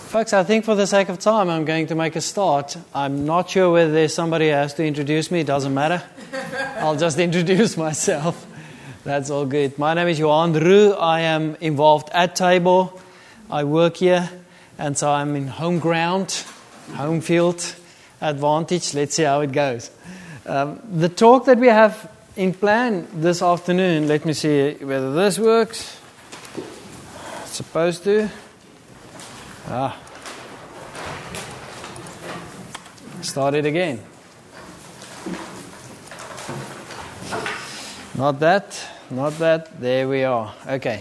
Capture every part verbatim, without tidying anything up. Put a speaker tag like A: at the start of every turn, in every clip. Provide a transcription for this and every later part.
A: Folks, I think for the sake of time, I'm going to make a start. I'm not sure whether there's somebody who has to introduce me. It doesn't matter. I'll just introduce myself. That's all good. My name is Johan Roo. I am involved at Tabor. I work here, and so I'm in home ground, home field advantage. Let's see how it goes. Um, the talk that we have in plan this afternoon, let me see whether this works. It's supposed to. Ah. Start it again. Not that, not that. There we are. Okay.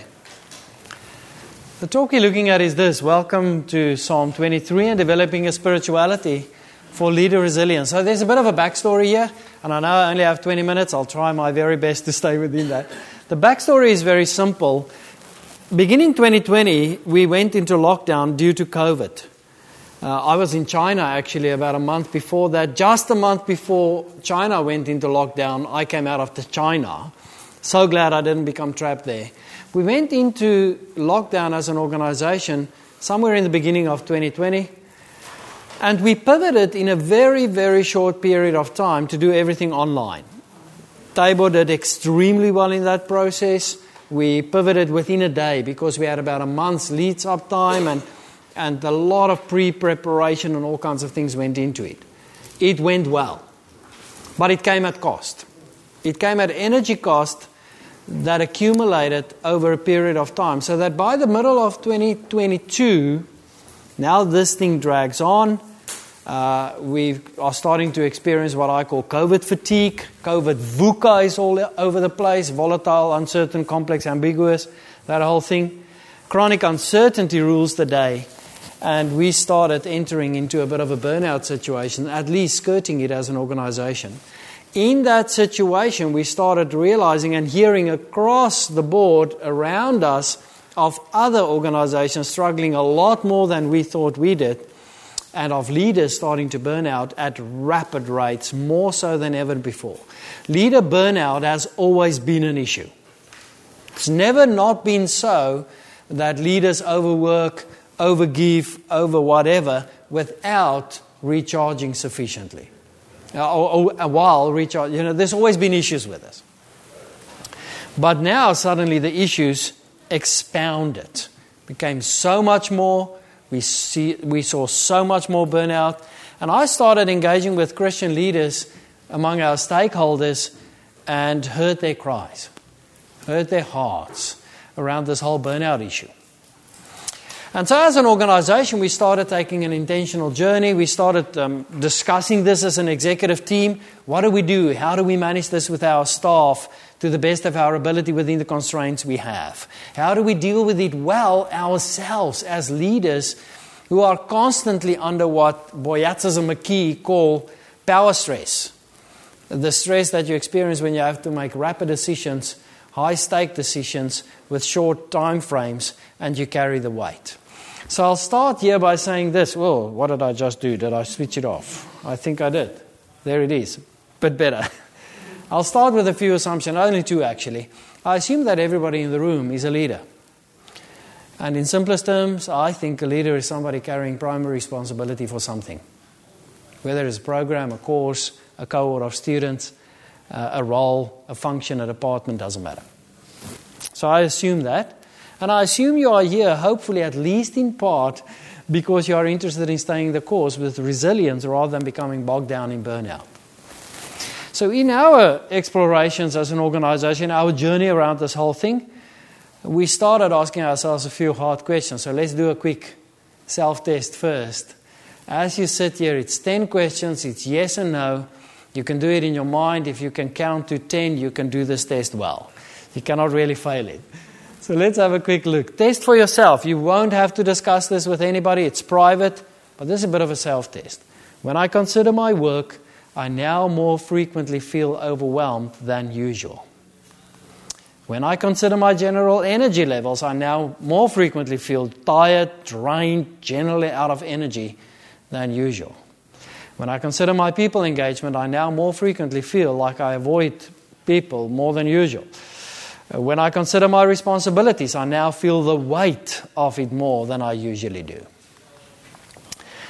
A: The talk we're looking at is this. Welcome to Psalm twenty-three and developing a spirituality for leader resilience. So there's a bit of a backstory here, and I know I only have twenty minutes. I'll try my very best to stay within that. The backstory is very simple. Beginning twenty twenty, we went into lockdown due to COVID. Uh, I was in China actually about a month before that. Just a month before China went into lockdown, I came out of the China. So glad I didn't become trapped there. We went into lockdown as an organization somewhere in the beginning of twenty twenty. And we pivoted in a very, very short period of time to do everything online. Tabor did extremely well in that process. We pivoted within a day because we had about a month's leads up time and, and a lot of pre-preparation and all kinds of things went into it. It went well, but it came at cost. It came at energy cost that accumulated over a period of time, so that by the middle of twenty twenty-two, now this thing drags on. Uh, we are starting to experience what I call COVID fatigue. COVID VUCA is all over the place. Volatile, uncertain, complex, ambiguous. That whole thing. Chronic uncertainty rules the day. And we started entering into a bit of a burnout situation, at least skirting it as an organization. In that situation, we started realizing and hearing across the board around us of other organizations struggling a lot more than we thought we did, and of leaders starting to burn out at rapid rates, more so than ever before. Leader burnout has always been an issue. It's never not been so that leaders overwork, overgive, over whatever, without recharging sufficiently. Or, or while recharge, you know, there's always been issues with this. But now suddenly the issues expounded, became so much more. We see, we saw so much more burnout. And I started engaging with Christian leaders among our stakeholders and heard their cries, heard their hearts around this whole burnout issue. And so as an organization, we started taking an intentional journey. We started um, discussing this as an executive team. What do we do? How do we manage this with our staff to the best of our ability within the constraints we have? How do we deal with it well ourselves as leaders who are constantly under what Boyatzis and McKee call power stress? The stress that you experience when you have to make rapid decisions, high-stake decisions with short time frames, and you carry the weight. So I'll start here by saying this. Well, what did I just do? Did I switch it off? I think I did. There it is. Bit better. I'll start with a few assumptions, only two actually. I assume that everybody in the room is a leader. And in simplest terms, I think a leader is somebody carrying primary responsibility for something. Whether it's a program, a course, a cohort of students, uh, a role, a function, a department, doesn't matter. So I assume that. And I assume you are here, hopefully at least in part, because you are interested in staying the course with resilience rather than becoming bogged down in burnout. So in our explorations as an organization, our journey around this whole thing, we started asking ourselves a few hard questions. So let's do a quick self-test first. As you sit here, it's ten questions, it's yes and no. You can do it in your mind. If you can count to ten, you can do this test well. You cannot really fail it. So let's have a quick look. Test for yourself. You won't have to discuss this with anybody. It's private, but this is a bit of a self-test. When I consider my work, I now more frequently feel overwhelmed than usual. When I consider my general energy levels, I now more frequently feel tired, drained, generally out of energy than usual. When I consider my people engagement, I now more frequently feel like I avoid people more than usual. When I consider my responsibilities, I now feel the weight of it more than I usually do.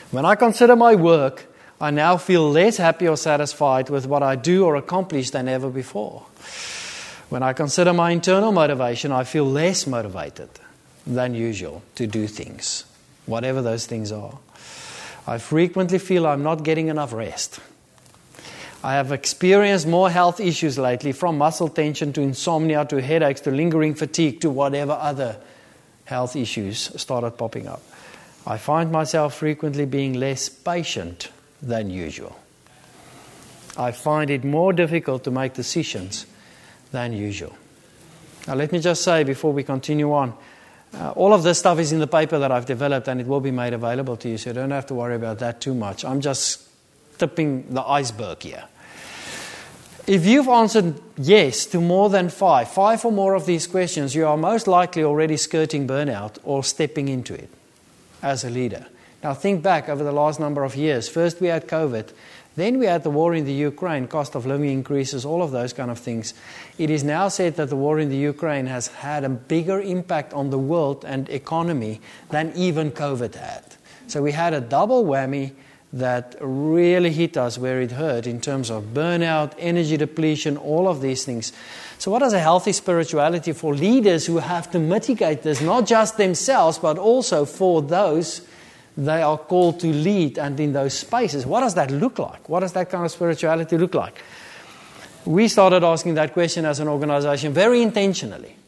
A: When I consider my work, I now feel less happy or satisfied with what I do or accomplish than ever before. When I consider my internal motivation, I feel less motivated than usual to do things, whatever those things are. I frequently feel I'm not getting enough rest. I have experienced more health issues lately, from muscle tension to insomnia to headaches to lingering fatigue to whatever other health issues started popping up. I find myself frequently being less patient than usual. I find it more difficult to make decisions than usual. Now let me just say before we continue on, uh, all of this stuff is in the paper that I've developed and it will be made available to you, so you don't have to worry about that too much. I'm just tipping the iceberg here. If you've answered yes to more than five, five or more of these questions, you are most likely already skirting burnout or stepping into it as a leader. Now think back over the last number of years. First we had COVID, then we had the war in the Ukraine, cost of living increases, all of those kind of things. It is now said that the war in the Ukraine has had a bigger impact on the world and economy than even COVID had. So we had a double whammy that really hit us where it hurt in terms of burnout, energy depletion, all of these things. So what is a healthy spirituality for leaders who have to mitigate this, not just themselves, but also for those they are called to lead and in those spaces? What does that look like? What does that kind of spirituality look like? We started asking that question as an organization very intentionally.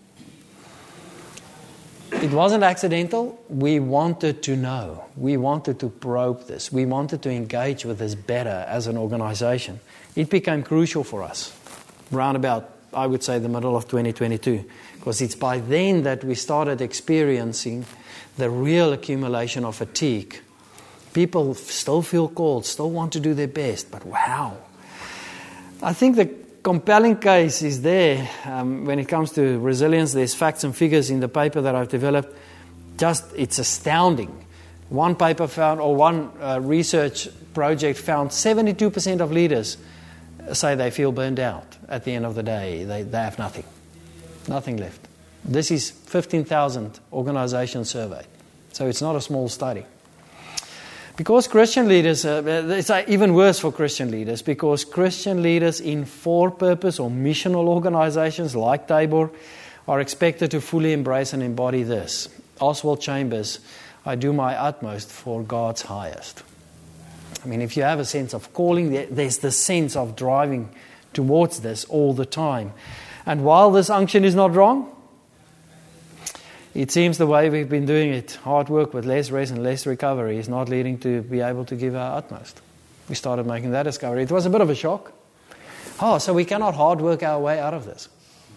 A: It wasn't accidental. We wanted to know. We wanted to probe this. We wanted to engage with this better as an organization. It became crucial for us around about, I would say, the middle of twenty twenty-two, because it's by then that we started experiencing the real accumulation of fatigue. People still feel called, still want to do their best, but wow. I think the compelling case is there um, when it comes to resilience. There's facts and figures in the paper that I've developed. Just, it's astounding. One paper found, or one uh, research project found seventy-two percent of leaders say they feel burned out at the end of the day. They, they have nothing. Nothing left. This is fifteen thousand organizations surveyed. So it's not a small study. Because Christian leaders, uh, it's even worse for Christian leaders, because Christian leaders in for-purpose or missional organizations like Tabor are expected to fully embrace and embody this. Oswald Chambers, I do my utmost for God's highest. I mean, if you have a sense of calling, there's the sense of driving towards this all the time. And while this unction is not wrong, it seems the way we've been doing it, hard work with less rest and less recovery, is not leading to be able to give our utmost. We started making that discovery. It was a bit of a shock. Oh, so we cannot hard work our way out of this.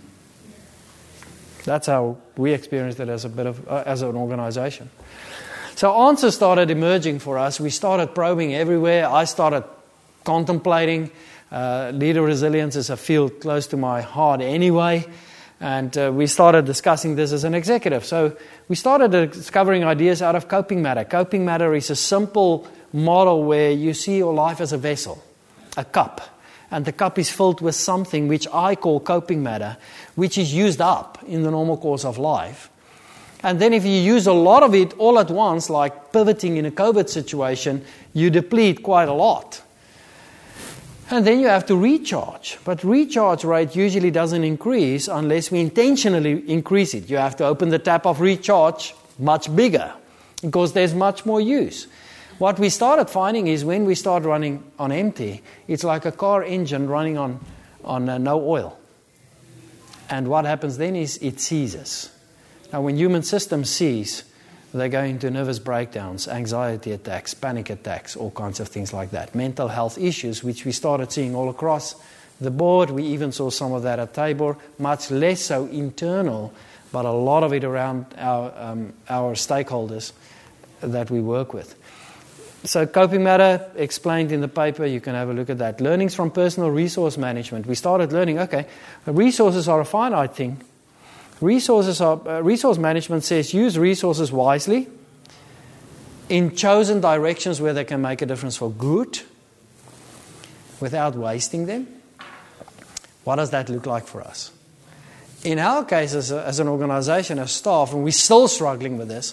A: That's how we experienced it as a bit of uh, as an organization. So answers started emerging for us. We started probing everywhere. I started contemplating. Uh, leader resilience is a field close to my heart anyway. And uh, we started discussing this as an executive. So we started discovering ideas out of coping matter. Coping matter is a simple model where you see your life as a vessel, a cup. And the cup is filled with something which I call coping matter, which is used up in the normal course of life. And then if you use a lot of it all at once, like pivoting in a COVID situation, you deplete quite a lot. And then you have to recharge. But recharge rate usually doesn't increase unless we intentionally increase it. You have to open the tap of recharge much bigger because there's much more use. What we started finding is when we start running on empty, it's like a car engine running on, on uh, no oil. And what happens then is it seizes. Now when human systems seize, they go into nervous breakdowns, anxiety attacks, panic attacks, all kinds of things like that. Mental health issues, which we started seeing all across the board. We even saw some of that at Tabor, much less so internal, but a lot of it around our, um, our stakeholders that we work with. So coping matter explained in the paper, you can have a look at that. Learnings from personal resource management. We started learning, okay, resources are a finite thing. Resources are, uh, resource management says use resources wisely in chosen directions where they can make a difference for good without wasting them. What does that look like for us? In our case as, a, as an organization, as staff, and we're still struggling with this,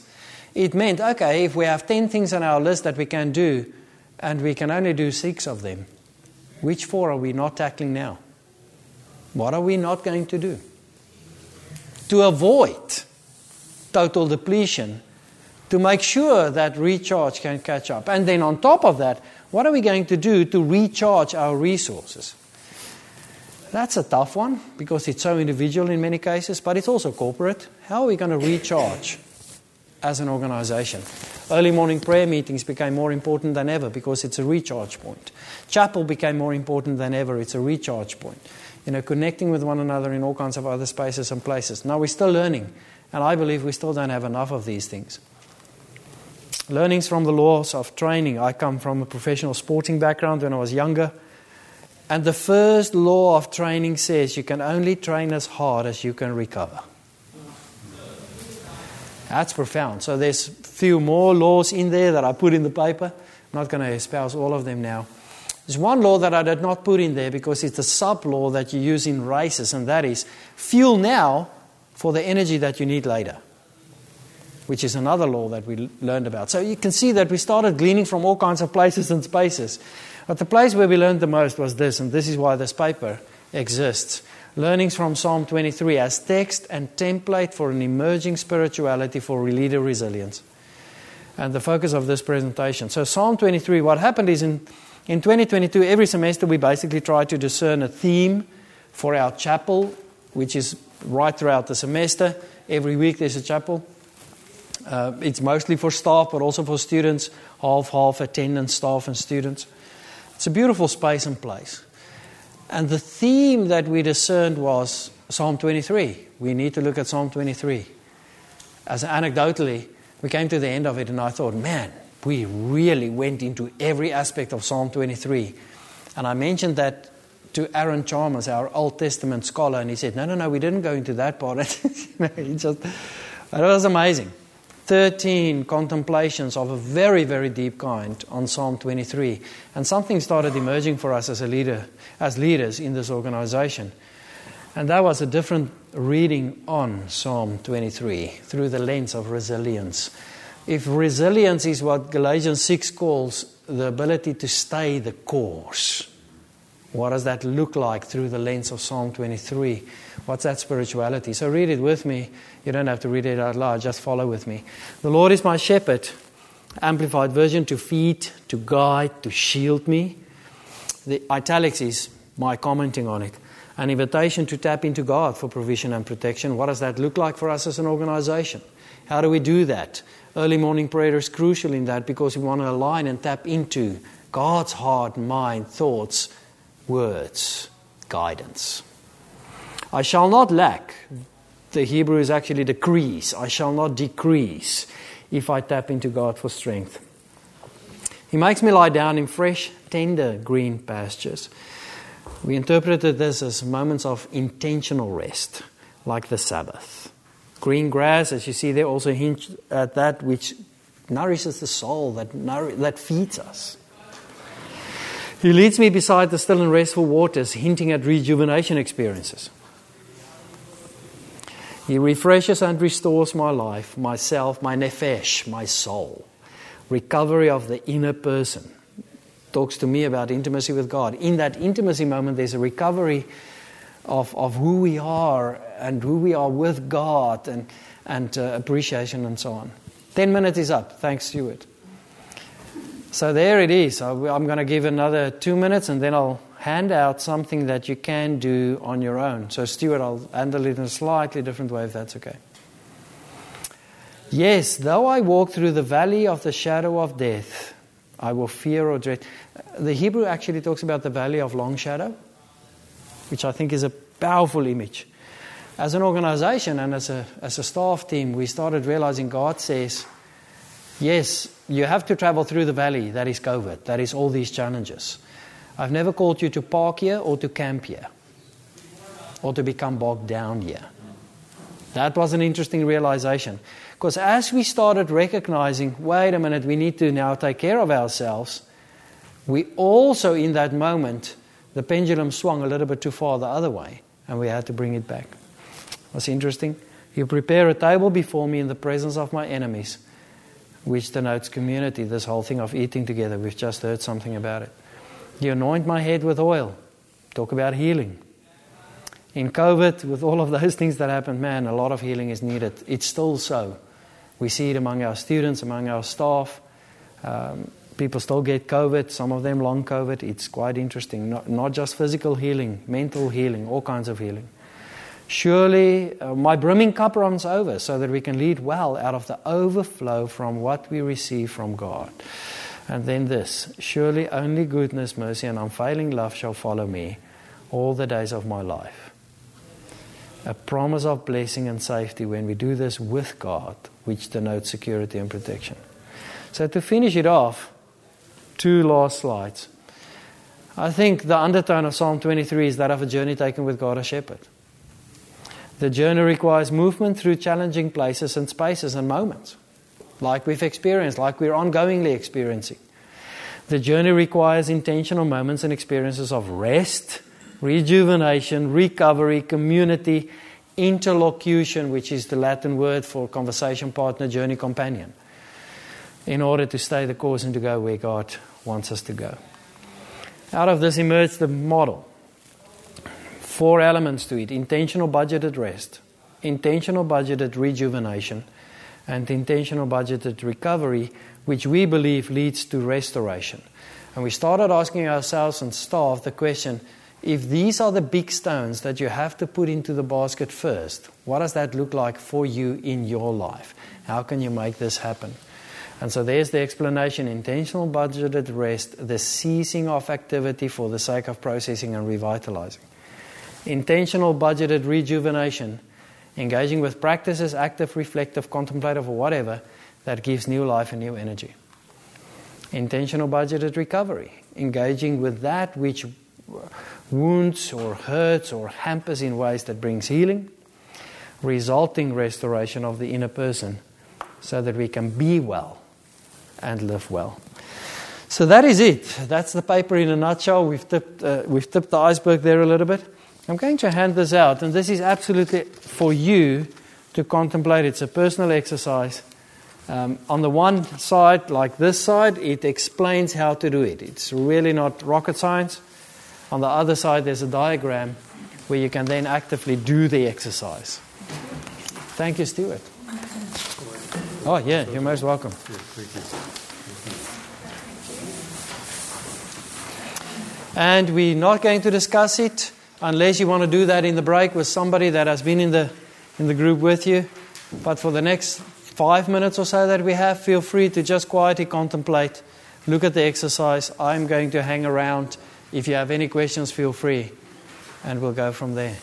A: It meant, okay, if we have ten things on our list that we can do, and we can only do six of them, which four are we not tackling now? What are we not going to do? To avoid total depletion, to make sure that recharge can catch up. And then on top of that, what are we going to do to recharge our resources? That's a tough one because it's so individual in many cases, but it's also corporate. How are we going to recharge as an organization? Early morning prayer meetings became more important than ever because it's a recharge point. Chapel became more important than ever. It's a recharge point. You know, connecting with one another in all kinds of other spaces and places. Now we're still learning, and I believe we still don't have enough of these things. Learnings from the laws of training. I come from a professional sporting background when I was younger. And the first law of training says you can only train as hard as you can recover. That's profound. So there's a few more laws in there that I put in the paper. I'm not going to espouse all of them now. There's one law that I did not put in there because it's a sub-law that you use in races, and that is fuel now for the energy that you need later, which is another law that we learned about. So you can see that we started gleaning from all kinds of places and spaces. But the place where we learned the most was this, and this is why this paper exists. Learnings from Psalm twenty-three as text and template for an emerging spirituality for leader resilience. And the focus of this presentation. So Psalm twenty-three, what happened is in, in twenty twenty-two, every semester we basically try to discern a theme for our chapel, which is right throughout the semester. Every week there's a chapel. Uh, it's mostly for staff, but also for students, half-half attendance, staff and students. It's a beautiful space and place. And the theme that we discerned was Psalm twenty-three. We need to look at Psalm twenty-three. As anecdotally, we came to the end of it and I thought, man, we really went into every aspect of Psalm twenty-three. And I mentioned that to Aaron Chalmers, our Old Testament scholar, and he said, no, no, no, we didn't go into that part. he just, it was amazing. thirteen contemplations of a very, very deep kind on Psalm twenty-three. And something started emerging for us as a leader, as leaders in this organization. And that was a different reading on Psalm twenty-three through the lens of resilience. If resilience is what Galatians six calls the ability to stay the course, what does that look like through the lens of Psalm twenty-three? What's that spirituality? So read it with me. You don't have to read it out loud. Just follow with me. The Lord is my shepherd. Amplified version, to feed, to guide, to shield me. The italics is my commenting on it. An invitation to tap into God for provision and protection. What does that look like for us as an organization? How do we do that? Early morning prayer is crucial in that because we want to align and tap into God's heart, mind, thoughts, words, guidance. I shall not lack. The Hebrew is actually decrease. I shall not decrease if I tap into God for strength. He makes me lie down in fresh, tender green pastures. We interpreted this as moments of intentional rest, like the Sabbath. Green grass, as you see there, also hints at that which nourishes the soul, that, nour- that feeds us. He leads me beside the still and restful waters, hinting at rejuvenation experiences. He refreshes and restores my life, myself, my nefesh, my soul. Recovery of the inner person. Talks to me about intimacy with God. In that intimacy moment, there's a recovery of, of who we are and who we are with God and, and uh, appreciation and so on. Ten minutes is up. Thanks, Stuart. So there it is. I'm going to give another two minutes and then I'll hand out something that you can do on your own. So Stuart, I'll handle it in a slightly different way if that's okay. Yes, though I walk through the valley of the shadow of death, I will fear or dread. The Hebrew actually talks about the valley of long shadow, which I think is a powerful image. As an organization and as a, as a staff team, we started realizing God says, yes, you have to travel through the valley. That is COVID. That is all these challenges. I've never called you to park here or to camp here or to become bogged down here. That was an interesting realization. Because as we started recognizing, wait a minute, we need to now take care of ourselves, we also in that moment, the pendulum swung a little bit too far the other way and we had to bring it back. It was interesting. You prepare a table before me in the presence of my enemies. which denotes community, this whole thing of eating together. We've just heard something about it. You anoint my head with oil. Talk about healing. In COVID, with all of those things that happened, man, a lot of healing is needed. It's still so. We see it among our students, among our staff. Um, people still get COVID, some of them long COVID. It's quite interesting. Not, not just physical healing, mental healing, all kinds of healing. Surely uh, my brimming cup runs over, so that we can lead well out of the overflow from what we receive from God. And then this, surely only goodness, mercy, and unfailing love shall follow me all the days of my life. A promise of blessing and safety when we do this with God, which denotes security and protection. So to finish it off, two last slides. I think the undertone of Psalm twenty-three is that of a journey taken with God as shepherd. The journey requires movement through challenging places and spaces and moments, like we've experienced, like we're ongoingly experiencing. The journey requires intentional moments and experiences of rest, rejuvenation, recovery, community, interlocution, which is the Latin word for conversation partner, journey companion, in order to stay the course and to go where God wants us to go. Out of this emerged the model. Four elements to it: intentional budgeted rest, intentional budgeted rejuvenation, and intentional budgeted recovery, which we believe leads to restoration. And we started asking ourselves and staff the question, if these are the big stones that you have to put into the basket first, what does that look like for you in your life? How can you make this happen? And so there's the explanation: intentional budgeted rest, the ceasing of activity for the sake of processing and revitalizing. Intentional budgeted rejuvenation, engaging with practices, active, reflective, contemplative, or whatever, that gives new life and new energy. Intentional budgeted recovery, engaging with that which wounds or hurts or hampers in ways that brings healing, resulting restoration of the inner person so that we can be well and live well. So that is it. That's the paper in a nutshell. We've tipped, uh, we've tipped the iceberg there a little bit. I'm going to hand this out, and this is absolutely for you to contemplate. It's a personal exercise. Um, on the one side, like this side, it explains how to do it. It's really not rocket science. On the other side, there's a diagram where you can then actively do the exercise. Thank you, Stuart. Oh, yeah, you're most welcome. And we're not going to discuss it unless you want to do that in the break with somebody that has been in the in the group with you. But for the next five minutes or so that we have, feel free to just quietly contemplate, look at the exercise. I'm going to hang around. If you have any questions, feel free, and we'll go from there.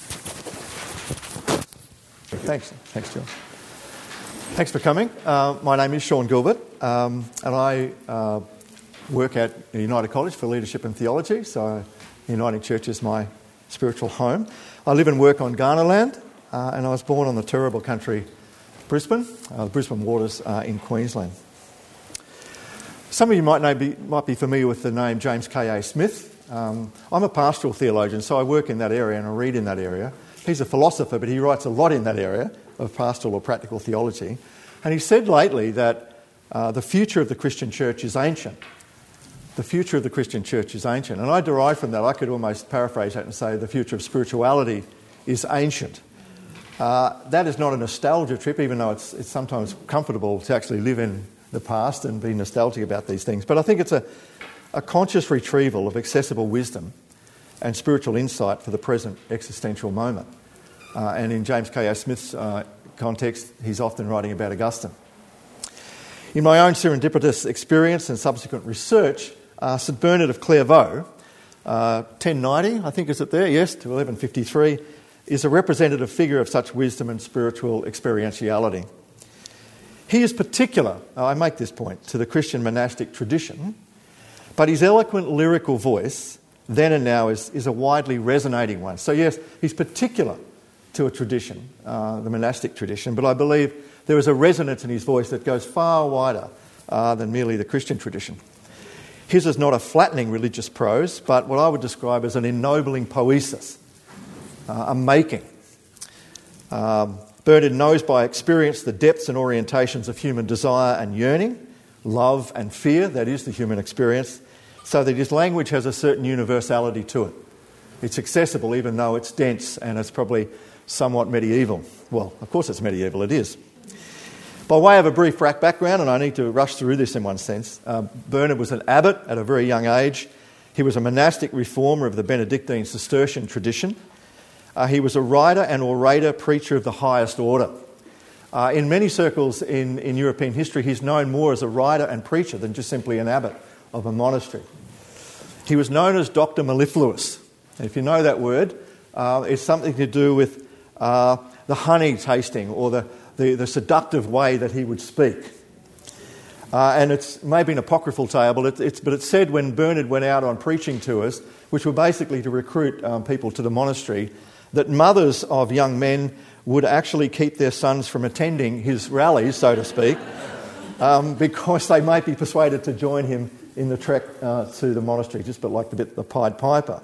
B: Thanks. Thanks, John. Thanks for coming. Uh, my name is Sean Gilbert, um, and I uh, work at United College for Leadership and Theology, so Uniting Church is my spiritual home. I live and work on Kaurna land, uh, and I was born on the Turrbal country, Brisbane, uh, the Brisbane waters uh, in Queensland. Some of you might know, be, might be familiar with the name James K A Smith. Um, I'm a pastoral theologian, so I work in that area and I read in that area. He's a philosopher, but he writes a lot in that area of pastoral or practical theology. And he said lately that uh, the future of the Christian church is ancient. The future of the Christian church is ancient. And I derive from that, I could almost paraphrase that and say the future of spirituality is ancient. Uh, that is not a nostalgia trip, even though it's, it's sometimes comfortable to actually live in the past and be nostalgic about these things. But I think it's a, a conscious retrieval of accessible wisdom and spiritual insight for the present existential moment. Uh, and in James K A Smith's uh, context, he's often writing about Augustine. In my own serendipitous experience and subsequent research, uh, St Bernard of Clairvaux, uh, ten ninety, I think is it there? Yes, to eleven fifty-three, is a representative figure of such wisdom and spiritual experientiality. He is particular, I make this point, to the Christian monastic tradition, but his eloquent lyrical voice, then and now, is, is a widely resonating one. So yes, he's particular to a tradition, uh, the monastic tradition, but I believe there is a resonance in his voice that goes far wider uh, than merely the Christian tradition. His is not a flattening religious prose, but what I would describe as an ennobling poesis, uh, a making. Um, Bernard knows by experience the depths and orientations of human desire and yearning, love and fear, that is the human experience, so that his language has a certain universality to it. It's accessible even though it's dense and it's probably somewhat medieval. Well, of course it's medieval, it is. By way of a brief background, and I need to rush through this in one sense, uh, Bernard was an abbot at a very young age. He was a monastic reformer of the Benedictine Cistercian tradition. Uh, he was a writer and orator, preacher of the highest order. Uh, in many circles in, in European history, he's known more as a writer and preacher than just simply an abbot of a monastery. He was known as Doctor Mellifluous. And if you know that word, uh, it's something to do with uh, the honey tasting or the, the, the seductive way that he would speak. Uh, and it's maybe an apocryphal tale, but, it, it's, but it's said when Bernard went out on preaching tours, which were basically to recruit um, people to the monastery, that mothers of young men would actually keep their sons from attending his rallies, so to speak, um, because they might be persuaded to join him in the trek uh, to the monastery, just but like the bit the Pied Piper.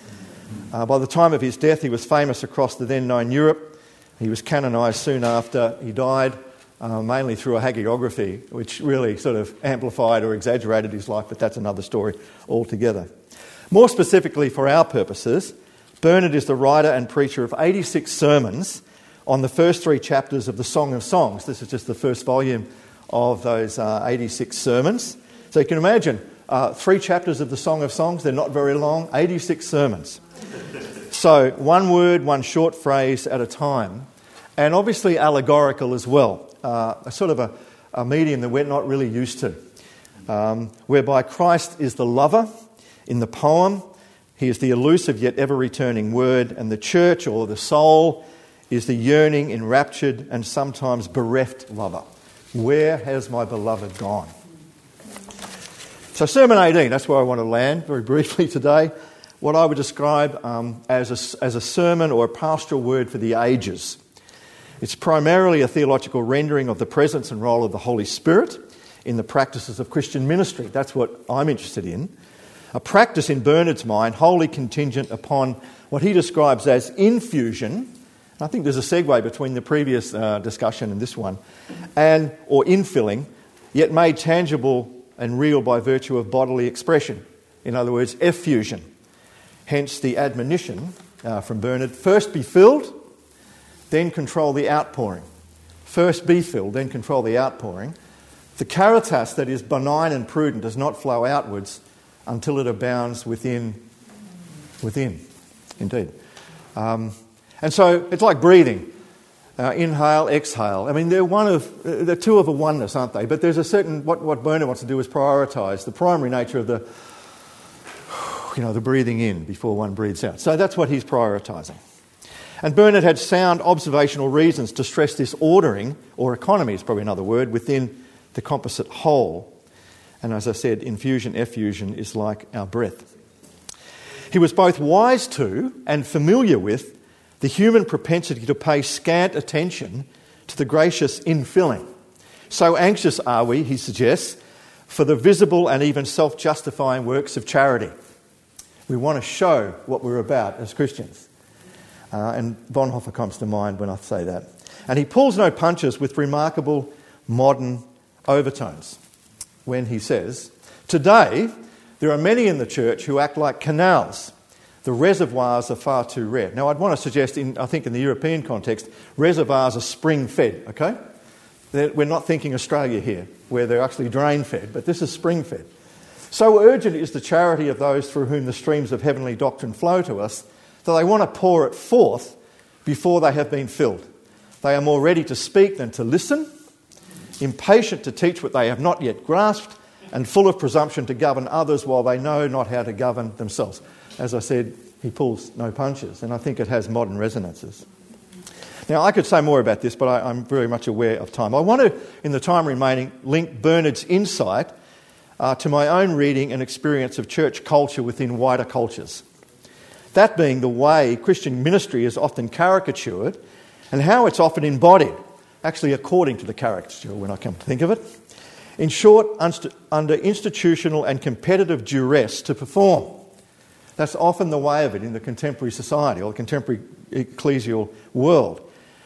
B: Uh, by the time of his death, he was famous across the then-known Europe. He was canonised soon after he died, uh, mainly through a hagiography, which really sort of amplified or exaggerated his life, but that's another story altogether. More specifically for our purposes, Bernard is the writer and preacher of eighty-six sermons on the first three chapters of the Song of Songs. This is just the first volume of those uh, eighty-six sermons. So you can imagine, uh, three chapters of the Song of Songs, they're not very long, eighty-six sermons. So one word, one short phrase at a time, and obviously allegorical as well, uh, a sort of a, a medium that we're not really used to, um, whereby Christ is the lover in the poem, he is the elusive yet ever-returning word, and the church or the soul is the yearning, enraptured and sometimes bereft lover. Where has my beloved gone? So Sermon eighteen, that's where I want to land very briefly today. What I would describe um, as, a, as a sermon or a pastoral word for the ages. It's primarily a theological rendering of the presence and role of the Holy Spirit in the practices of Christian ministry. That's what I'm interested in. A practice in Bernard's mind wholly contingent upon what he describes as infusion. I think there's a segue between the previous uh, discussion and this one, and or infilling, yet made tangible and real by virtue of bodily expression. In other words, effusion. Hence the admonition uh, from Bernard, first be filled, then control the outpouring. First be filled, then control the outpouring. The caritas that is benign and prudent does not flow outwards until it abounds within. Within, indeed. Um, and so it's like breathing. Uh, inhale, exhale. I mean, they're one of they're two of a oneness, aren't they? But there's a certain what what Bernard wants to do is prioritise the primary nature of the you know the breathing in before one breathes out. So that's what he's prioritising. And Bernard had sound observational reasons to stress this ordering, or economy is probably another word, within the composite whole. And as I said, infusion, effusion is like our breath. He was both wise to and familiar with the human propensity to pay scant attention to the gracious infilling. So anxious are we, he suggests, for the visible and even self-justifying works of charity. We want to show what we're about as Christians. Uh, and Bonhoeffer comes to mind when I say that. And he pulls no punches with remarkable modern overtones when he says, today there are many in the church who act like canals. The reservoirs are far too rare. Now I'd want to suggest, in, I think in the European context, reservoirs are spring-fed, okay? They're, we're not thinking Australia here, where they're actually drain-fed, but this is spring-fed. So urgent is the charity of those through whom the streams of heavenly doctrine flow to us that they want to pour it forth before they have been filled. They are more ready to speak than to listen, impatient to teach what they have not yet grasped, and full of presumption to govern others while they know not how to govern themselves. As I said, he pulls no punches, and I think it has modern resonances. Now, I could say more about this, but I, I'm very much aware of time. I want to, in the time remaining, link Bernard's insight uh, to my own reading and experience of church culture within wider cultures. That being the way Christian ministry is often caricatured and how it's often embodied, actually according to the caricature when I come to think of it. In short, under institutional and competitive duress to perform. That's often the way of it in the contemporary society or the contemporary ecclesial world.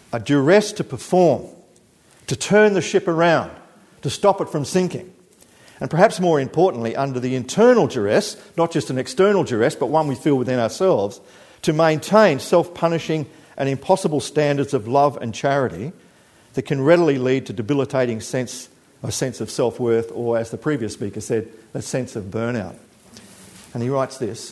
B: a duress to perform, to turn the ship around, to stop it from sinking. And perhaps more importantly, under the internal duress, not just an external duress, but one we feel within ourselves, to maintain self-punishing and impossible standards of love and charity that can readily lead to debilitating sense, a sense of self-worth, or as the previous speaker said, a sense of burnout. And he writes this: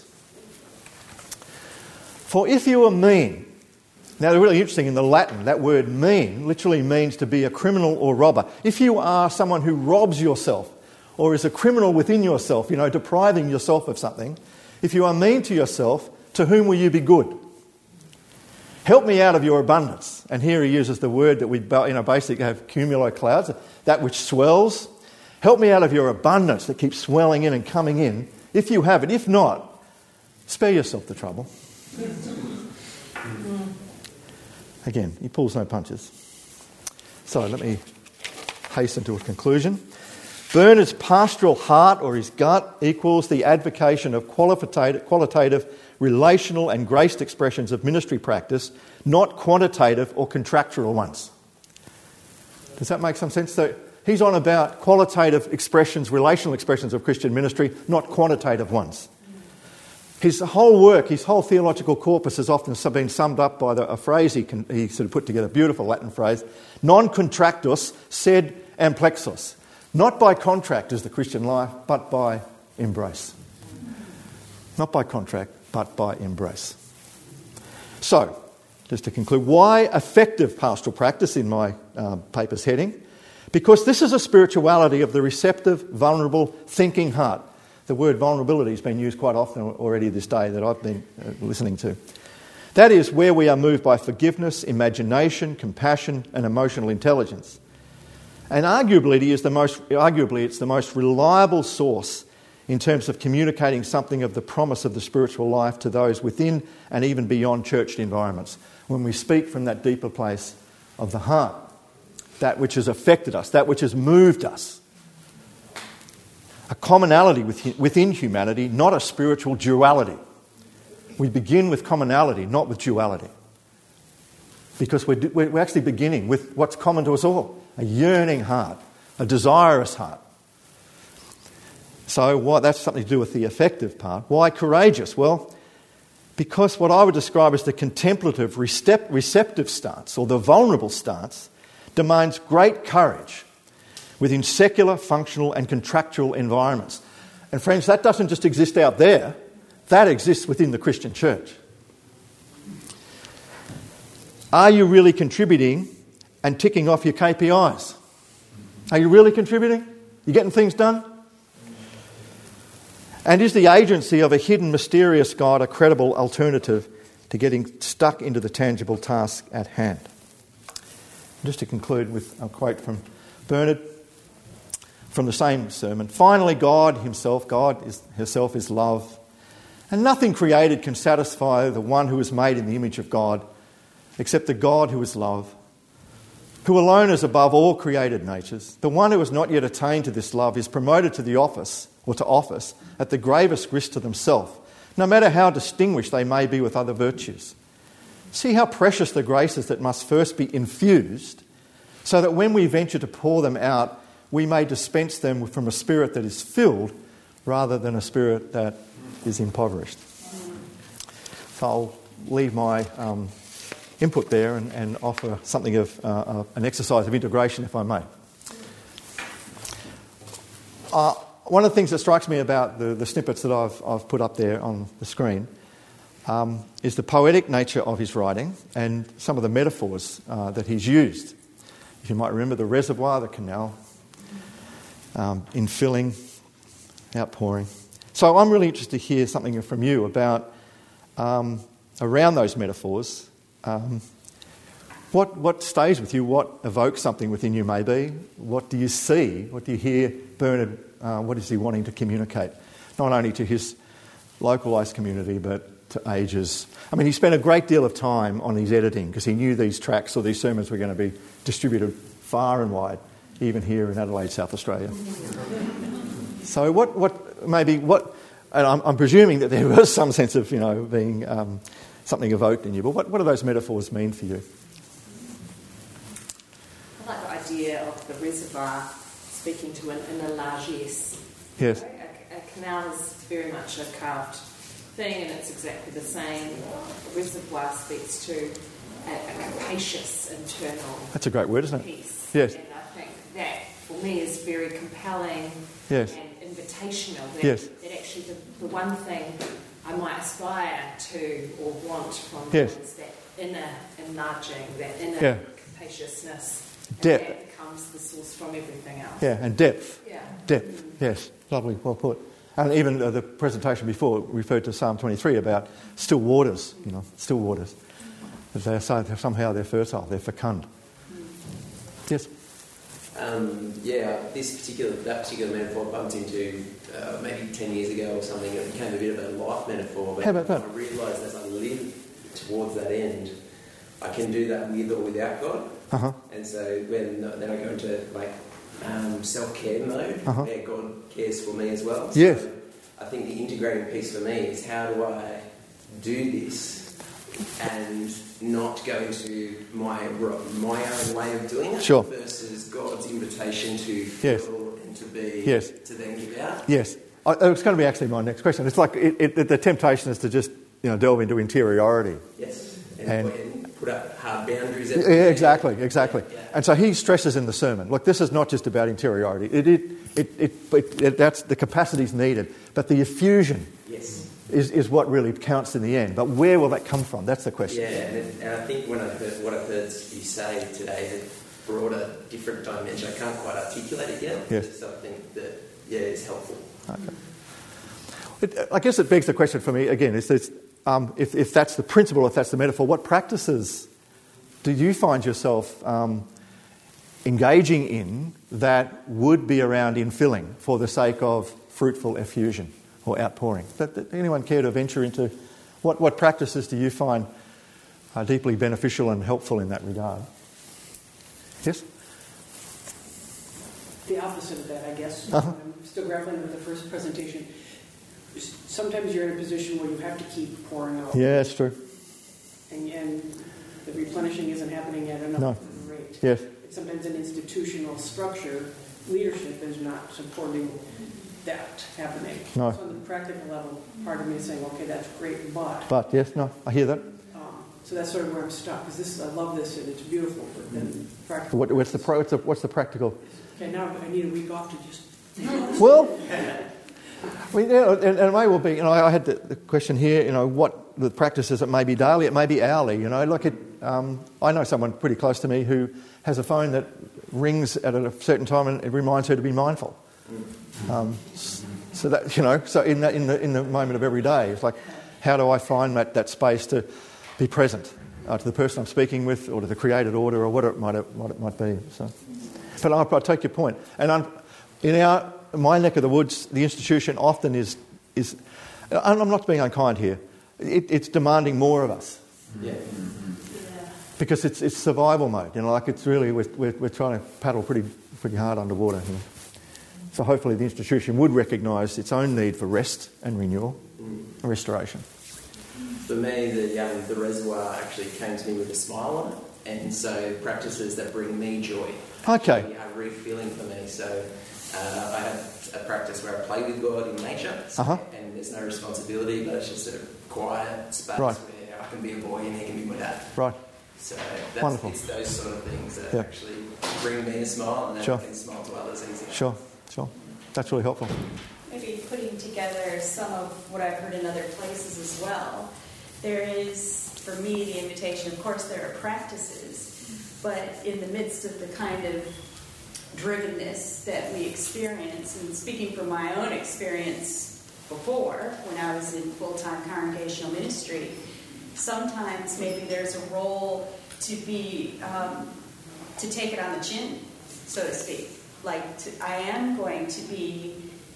B: "For if you are mean," now they're really interesting in the Latin, that word mean literally means to be a criminal or robber. If you are someone who robs yourself, or is a criminal within yourself, you know, depriving yourself of something, if you are mean to yourself, to whom will you be good? Help me out of your abundance. And here he uses the word that we, you know, basically have cumulo clouds, that which swells. Help me out of your abundance that keeps swelling in and coming in, if you have it. If not, spare yourself the trouble. Again, he pulls no punches. So let me hasten to a conclusion. Bernard's pastoral heart, or his gut, equals the advocation of qualitative, qualitative, relational and graced expressions of ministry practice, not quantitative or contractual ones. Does that make some sense? So he's on about qualitative expressions, relational expressions of Christian ministry, not quantitative ones. His whole work, his whole theological corpus has often been summed up by the, a phrase he, can, he sort of put together, a beautiful Latin phrase, non contractus sed amplexus. Not by contract is the Christian life, but by embrace. Not by contract, but by embrace. So, just to conclude, why effective pastoral practice in my uh, paper's heading? Because this is a spirituality of the receptive, vulnerable, thinking heart. The word vulnerability has been used quite often already this day that I've been uh, listening to. That is where we are moved by forgiveness, imagination, compassion, and emotional intelligence. And arguably, it is the most, arguably it's the most reliable source in terms of communicating something of the promise of the spiritual life to those within and even beyond churched environments. When we speak from that deeper place of the heart, that which has affected us, that which has moved us. A commonality within humanity, not a spiritual duality. We begin with commonality, not with duality. Because we're, we're actually beginning with what's common to us all. A yearning heart, a desirous heart. So why, that's something to do with the effective part. Why courageous? Well, because what I would describe as the contemplative, receptive stance, or the vulnerable stance, demands great courage within secular, functional and contractual environments. And friends, that doesn't just exist out there, that exists within the Christian church. Are you really contributing and ticking off your K P Is? Are you really contributing? You getting things done? And is the agency of a hidden, mysterious God a credible alternative to getting stuck into the tangible task at hand? Just to conclude with a quote from Bernard from the same sermon. Finally, God himself, God is, herself is love. And nothing created can satisfy the one who is made in the image of God except the God who is love, who alone is above all created natures. The one who has not yet attained to this love is promoted to the office, or to office, at the gravest risk to themselves, no matter how distinguished they may be with other virtues. See how precious the graces that must first be infused, so that when we venture to pour them out, we may dispense them from a spirit that is filled, rather than a spirit that is impoverished. So I'll leave my um, input there and, and offer something of uh, uh, an exercise of integration, if I may. Uh, one of the things that strikes me about the, the snippets that I've, I've put up there on the screen um, is the poetic nature of his writing and some of the metaphors uh, that he's used. If you might remember, the reservoir, the canal, um, infilling, outpouring. So I'm really interested to hear something from you about, um, around those metaphors, um, what what stays with you, what evokes something within you maybe, what do you see, what do you hear Bernard, uh, what is he wanting to communicate, not only to his localised community but to ages. I mean, he spent a great deal of time on his editing because he knew these tracks or these sermons were going to be distributed far and wide, even here in Adelaide, South Australia. So what, what maybe, what, and I'm, I'm presuming that there was some sense of, you know, being um, something evoked in you, but what, what do those metaphors mean for you?
C: idea of the reservoir speaking to an inner largesse.
B: Yes.
C: A, a canal is very much a carved thing, and it's exactly the same. The reservoir speaks to a, a capacious internal
B: That's a great word, isn't it?
C: peace.
B: Yes.
C: And I think that, for me, is very compelling
B: Yes.
C: and invitational. That,
B: Yes.
C: that actually the, the one thing I might aspire to or want from
B: Yes.
C: God is that inner enlarging, that inner
B: Yeah.
C: capaciousness. And
B: Depth.
C: that becomes the source from everything else.
B: Yeah, and depth.
C: Yeah.
B: Depth, yes. Lovely, well put. And even uh, the presentation before referred to Psalm twenty-three about still waters, you know, still waters. That they're so, somehow they're fertile, they're fecund. Yes?
D: Um, yeah, this particular, that particular metaphor I bumped into uh, maybe ten years ago or something. It became a bit of a life metaphor. But
B: How about that?
D: I realised as I live towards that end, I can do that with or without God.
B: Uh-huh.
D: And so when then I go into like um, self-care mode,
B: Uh-huh.
D: where God cares for me as well. So
B: Yes.
D: I think the integrating piece for me is how do I do this and not go into my my own way of doing it
B: Sure.
D: versus God's invitation to
B: Yes.
D: feel and to be
B: Yes.
D: to then give out.
B: Yes. I, it's going to be actually my next question. It's like it, it, the temptation is to just, you know, delve into interiority.
D: Yes. And,
B: And-
D: and put up hard boundaries.
B: Yeah, exactly, exactly.
D: Yeah.
B: And so he stresses in the sermon, look, this is not just about interiority. It, it, it, it, it, it, that's the capacities needed, but the effusion
D: Yes.
B: is, is what really counts in the end. But where will that come from? That's the question.
D: Yeah, and, and I think when I heard what I've heard you say today has brought a different dimension. I can't quite articulate it yet.
B: Yes.
D: It's something that yeah is helpful.
B: Okay. It, I guess it begs the question for me again: is this, um, if, if that's the principle, if that's the metaphor, what practices do you find yourself um, engaging in that would be around infilling for the sake of fruitful effusion or outpouring? But, but anyone care to venture into what, what practices do you find are deeply beneficial and helpful in that regard? Yes?
E: The opposite of that, I guess.
B: Uh-huh.
E: I'm still grappling with the first presentation. Sometimes you're in a position where you have to keep pouring out.
B: Yeah, it's true.
E: And, and the replenishing isn't happening at enough
B: No.
E: rate.
B: Yes.
E: Sometimes an institutional structure, leadership is not supporting that happening.
B: No.
E: So on the practical level, part of me is saying, okay, that's great, but...
B: But, yes, no, I hear that.
E: Um, so that's sort of where I'm stuck, because this, I love this and it's beautiful, but then practical...
B: What, what's, the, pro- what's, the, what's the practical...
E: Okay, now I need a week off to just...
B: Well, I mean, yeah, and, and it may well be, you know, I had the, the question here, you know, what the practices, it may be daily, it may be hourly, you know, like it, um, I know someone pretty close to me who has a phone that rings at a certain time and it reminds her to be mindful. Um, so that, you know, so in the, in the, in the moment of every day, it's like, how do I find that, that space to be present uh, to the person I'm speaking with or to the created order or what it might, what it might be, so... But I, I take your point. And I'm, in our, my neck of the woods, the institution often is, is I'm not being unkind here, it, it's demanding more of us.
D: Yeah.
B: Because it's, it's survival mode. You know, like it's really, we're, we're, we're trying to paddle pretty, pretty hard underwater here. So hopefully the institution would recognise its own need for rest and renewal and restoration.
D: For me, the um, the reservoir actually came to me with a smile on it, and so practices that bring me joy
B: Okay.
D: actually are refilling for me. So uh, I have a practice where I play with God in nature, so,
B: Uh-huh.
D: and there's no responsibility, but it's just a quiet space
B: Right.
D: where I can be a boy and he can be my dad.
B: Right.
D: So that's,
B: Wonderful.
D: it's those sort of things that
B: Yeah.
D: actually bring me a smile, and then
B: Sure.
D: I can smile to others easier.
B: Sure, sure. That's really helpful.
F: Maybe putting together some of what I've heard in other places as well. There is, for me, the invitation, of course there are practices, but in the midst of the kind of drivenness that we experience, and speaking from my own experience before, when I was in full-time congregational ministry, sometimes maybe there's a role to be, um, to take it on the chin, so to speak. Like, to, I am going to be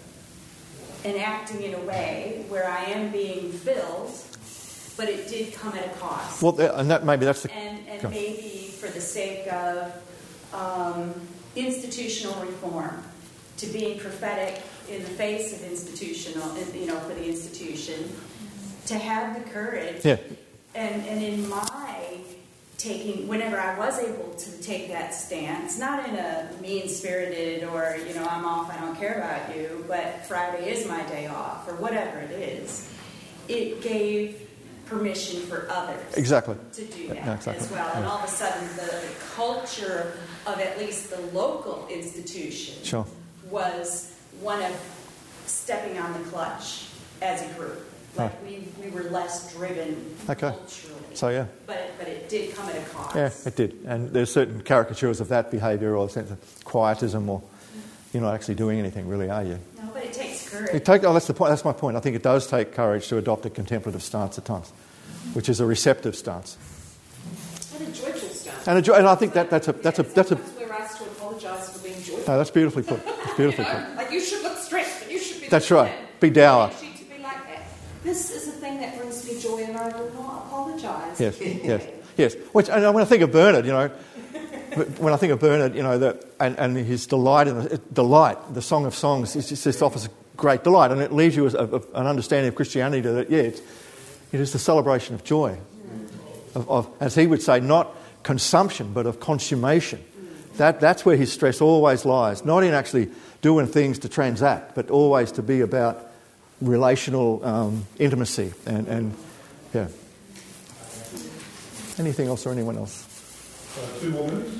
F: enacting in a way where I am being filled, but it did come at a cost.
B: Well, and that maybe that's the...
F: And, and
B: Go.
F: maybe for the sake of um, institutional reform, to being prophetic in the face of institutional, you know, for the institution, to have the courage.
B: Yeah.
F: And, and in my taking, whenever I was able to take that stance, not in a mean-spirited or, you know, I'm off, I don't care about you, but Friday is my day off, or whatever it is, it gave permission for others
B: Exactly.
F: to do that
B: Yeah, exactly.
F: as well. And all of a sudden, the culture of at least the local institution
B: Sure.
F: was one of stepping on the clutch as a group. Like
B: Right.
F: we, we were less driven
B: Okay.
F: culturally.
B: So, yeah.
F: But it, but it did come at a cost.
B: Yeah, it did. And there's certain caricatures of that behaviour or a sense of quietism, or you're not actually doing anything, really, are you?
F: No, but it takes courage.
B: It take, oh, that's the point. That's my point. I think it does take courage to adopt a contemplative stance at times, which is a receptive stance.
C: And a joyful stance.
B: And, a, jo- and I think that, that's a that's a that's a
C: Sometimes we're asked to apologise for being joyful.
B: no, that's beautifully put. That's beautifully
C: You know,
B: put.
C: like you should look stressed, and you should be.
B: That's
C: doing
B: right.
C: that.
B: Be dour.
C: You need to be like that. This is a thing that brings me joy, and I will not apologise.
B: Yes, yes, yes. Which, and when I think of Bernard, you know, when I think of Bernard, you know, that and, and his delight in the delight, the Song of Songs, it just, just offers great delight, and it leaves you with a, a, an understanding of Christianity that yeah, it's, it is the celebration of joy, of, of as he would say, not consumption but of consummation. That that's where his stress always lies, not in actually doing things to transact, but always to be about relational um, intimacy and, and yeah. Anything else or anyone else?
G: Uh, two more minutes.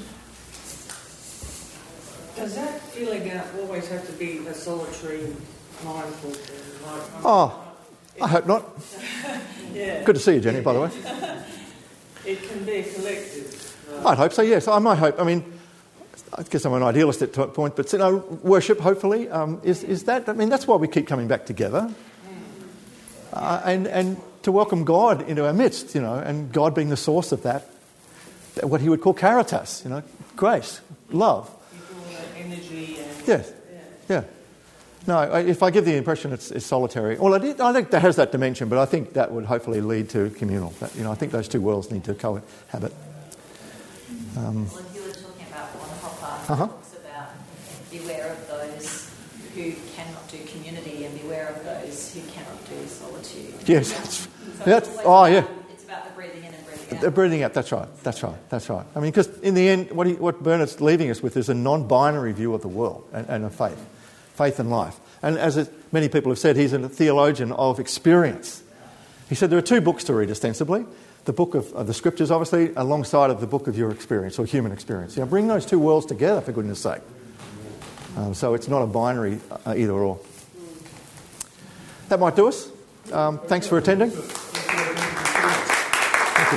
E: Does that feeling out always have to be a solitary, mindful thing? Like,
B: Oh, I hope not.
E: yeah.
B: Good to see you, Jenny, by the way.
E: It can be collective.
B: I'd hope so, yes. I might hope. I mean, I guess I'm an idealist at a point, but you know, worship, hopefully, um, is, is that, I mean, that's why we keep coming back together. Uh, and, and to welcome God into our midst, you know, and God being the source of that, what he would call caritas, you know, grace, love.
E: All that energy and...
B: Yes,
E: Yeah.
B: yeah. No, I- if I give the impression it's, it's solitary, well, I, did, I think that has that dimension, but I think that would hopefully lead to communal. That, you know, I think those two worlds need to cohabit. Um,
H: Well, you were talking about Bonhoeffer,
B: Uh-huh.
H: who talks about beware of those who cannot do community and beware of those who cannot do solitude.
B: yes, that's,
H: So
B: that's
H: it's
B: oh
H: always
B: yeah.
H: about- It's about the breathing in and breathing out.
B: The breathing out, that's right, that's right, that's right. I mean, because in the end, what, he, what Bernard's leaving us with is a non-binary view of the world and, and of faith, faith and life. And as it, many people have said, he's a theologian of experience. He said there are two books to read, ostensibly. The book of, of the scriptures, obviously, alongside of the book of your experience, or human experience. You know, bring those two worlds together, for goodness sake. Um, so it's not a binary uh, either or. That might do us. Um, thanks for attending. Thank you.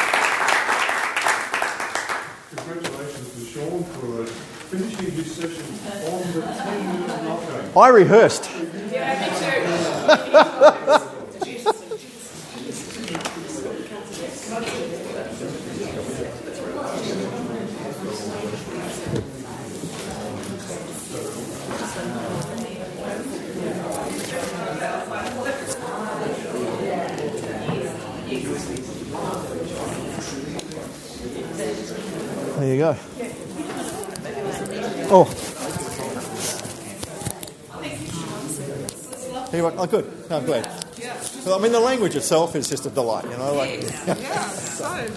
G: Congratulations to Sean for uh, finishing his session on the ten-minute knockout.
B: I rehearsed. There you go. Oh. Here you are. Oh, good. No, I'm glad. Well, I mean, the language itself is just a delight, you know. Like,
C: Yeah, so.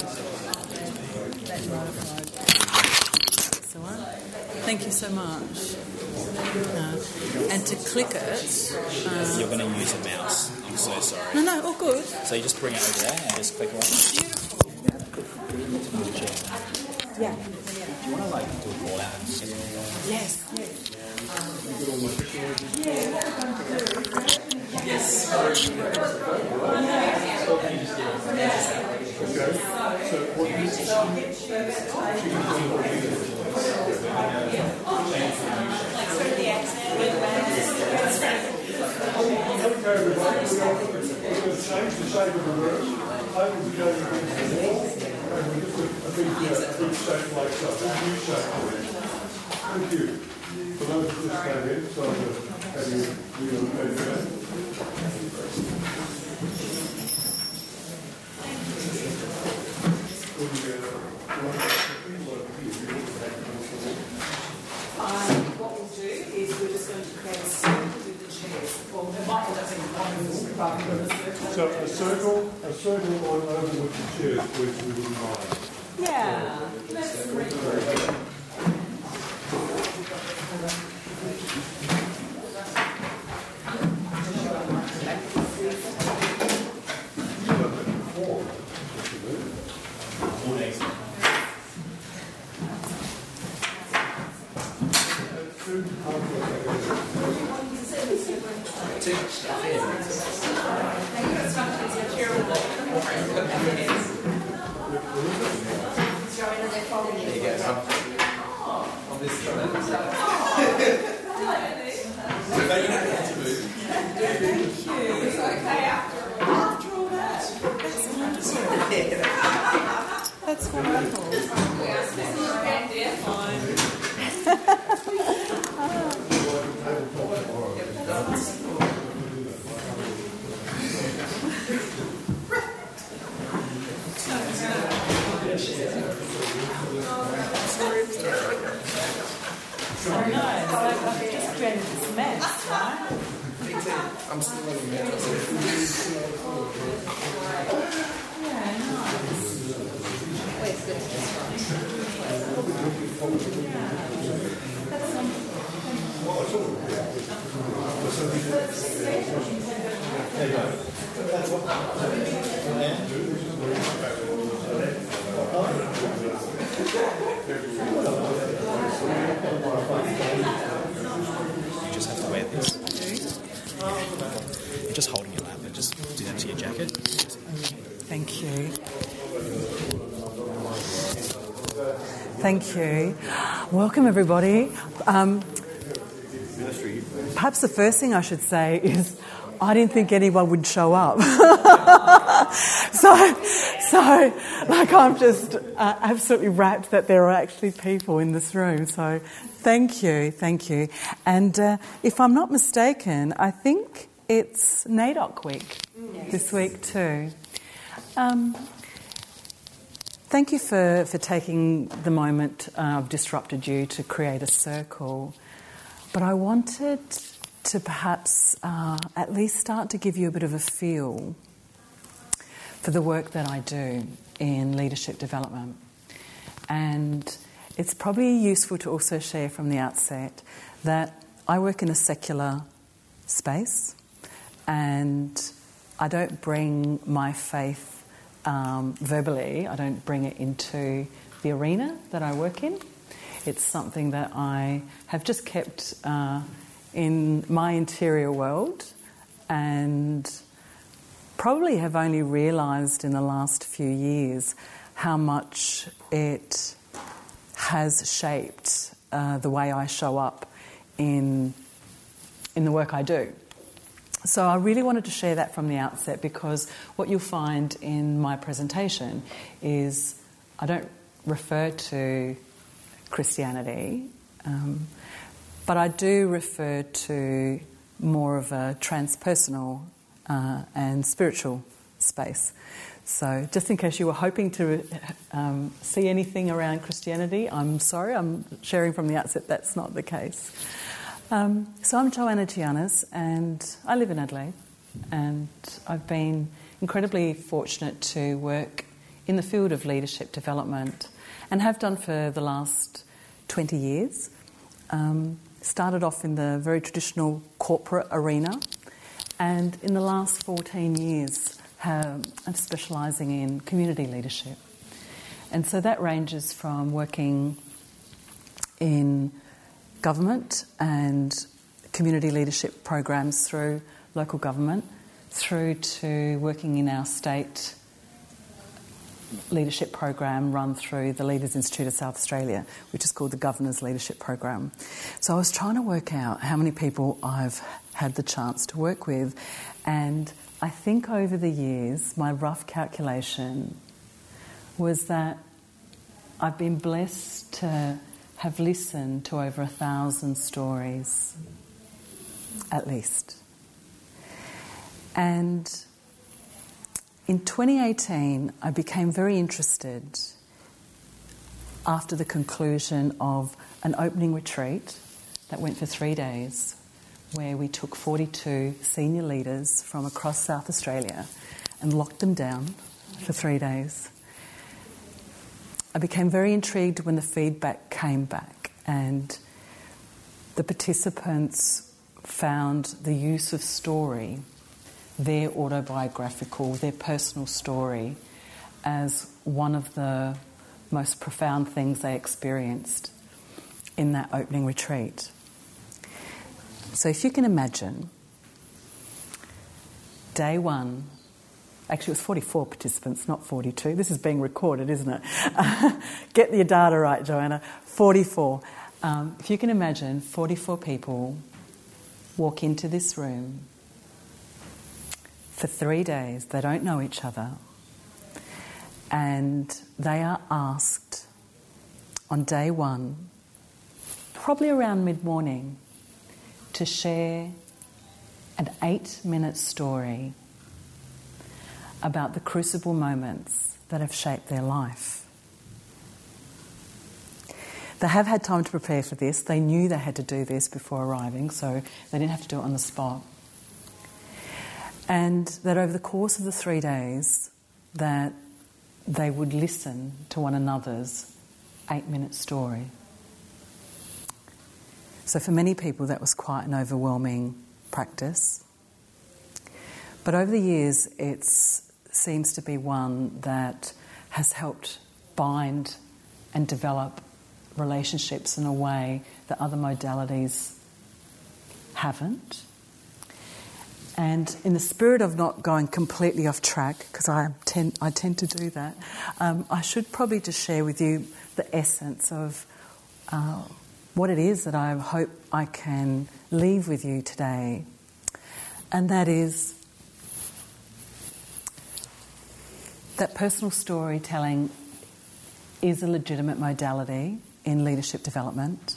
I: Thank you so much. Uh, and to click it... Uh,
J: You're going to use a mouse. I'm so sorry.
I: no, no, all good.
J: So you just bring it over there and just click on it.
I: Yeah.
J: Do you want to like do a call out?
I: Yes.
G: Okay, everybody, we're going to change the shape of the room. Over we go against the wall, and we just a, a big, uh, big shape like that, a big U shape. Thank you. For those who just came in, so to have you, you know, okay for that.
C: Um, what we'll do is we're just going to create a circle with the chairs. Well, Michael doesn't want to rather than a circle.
G: So a circle, a circle or an oval with the chairs, please, we wouldn't mind.
I: Yeah, that's great. That's wonderful. I know, I've just created this mess, right?
D: I'm still letting it.
I: Yeah, nice.
H: Always good to just
I: That's something.
J: You just have to wear this. You're just holding your lap and just do that to your jacket.
I: Thank you. Thank you. Welcome, everybody. Um, perhaps the first thing I should say is I didn't think anyone would show up. so, so, like, I'm just uh, absolutely rapt that there are actually people in this room. So, thank you, thank you. And uh, if I'm not mistaken, I think it's NAIDOC week yes. this week too. Um, thank you for, for taking the moment uh, I've disrupted you to create a circle. But I wanted to perhaps uh, at least start to give you a bit of a feel for the work that I do in leadership development. And it's probably useful to also share from the outset that I work in a secular space and I don't bring my faith um, verbally, I don't bring it into the arena that I work in. It's something that I have just kept uh, in my interior world and probably have only realised in the last few years how much it has shaped uh, the way I show up in, in the work I do. So I really wanted to share that from the outset because what you'll find in my presentation is I don't refer to Christianity, um, but I do refer to more of a transpersonal uh, and spiritual space. So just in case you were hoping to um, see anything around Christianity, I'm sorry, I'm sharing from the outset that's not the case. Um, so I'm Joanna Giannis and I live in Adelaide, and I've been incredibly fortunate to work in the field of leadership development and have done for the last twenty years. Um, started off in the very traditional corporate arena, and in the last fourteen years have, I'm specialising in community leadership. And so that ranges from working in government and community leadership programs through local government, through to working in our state leadership program run through the Leaders Institute of South Australia, which is called the Governor's Leadership Program. So I was trying to work out how many people I've had the chance to work with, and I think over the years my rough calculation was that I've been blessed to have listened to over a thousand stories, at least. And in twenty eighteen, I became very interested after the conclusion of an opening retreat that went for three days, where we took forty-two senior leaders from across South Australia and locked them down for three days. I became very intrigued when the feedback came back, and the participants found the use of story, their autobiographical, their personal story, as one of the most profound things they experienced in that opening retreat. So if you can imagine, day one, actually it was forty-four participants, not forty-two. This is being recorded, isn't it? Get your data right, Joanna. forty-four. Um, if you can imagine, forty-four people walk into this room for three days. They don't know each other. And they are asked on day one, probably around mid-morning, to share an eight-minute story about the crucible moments that have shaped their life. They have had time to prepare for this. They knew they had to do this before arriving, so they didn't have to do it on the spot. And that over the course of the three days, that they would listen to one another's eight-minute story. So for many people, that was quite an overwhelming practice. But over the years, it seems to be one that has helped bind and develop relationships in a way that other modalities haven't. And in the spirit of not going completely off track, because I tend, I tend to do that, um, I should probably just share with you the essence of uh, what it is that I hope I can leave with you today. And that is that personal storytelling is a legitimate modality in leadership development.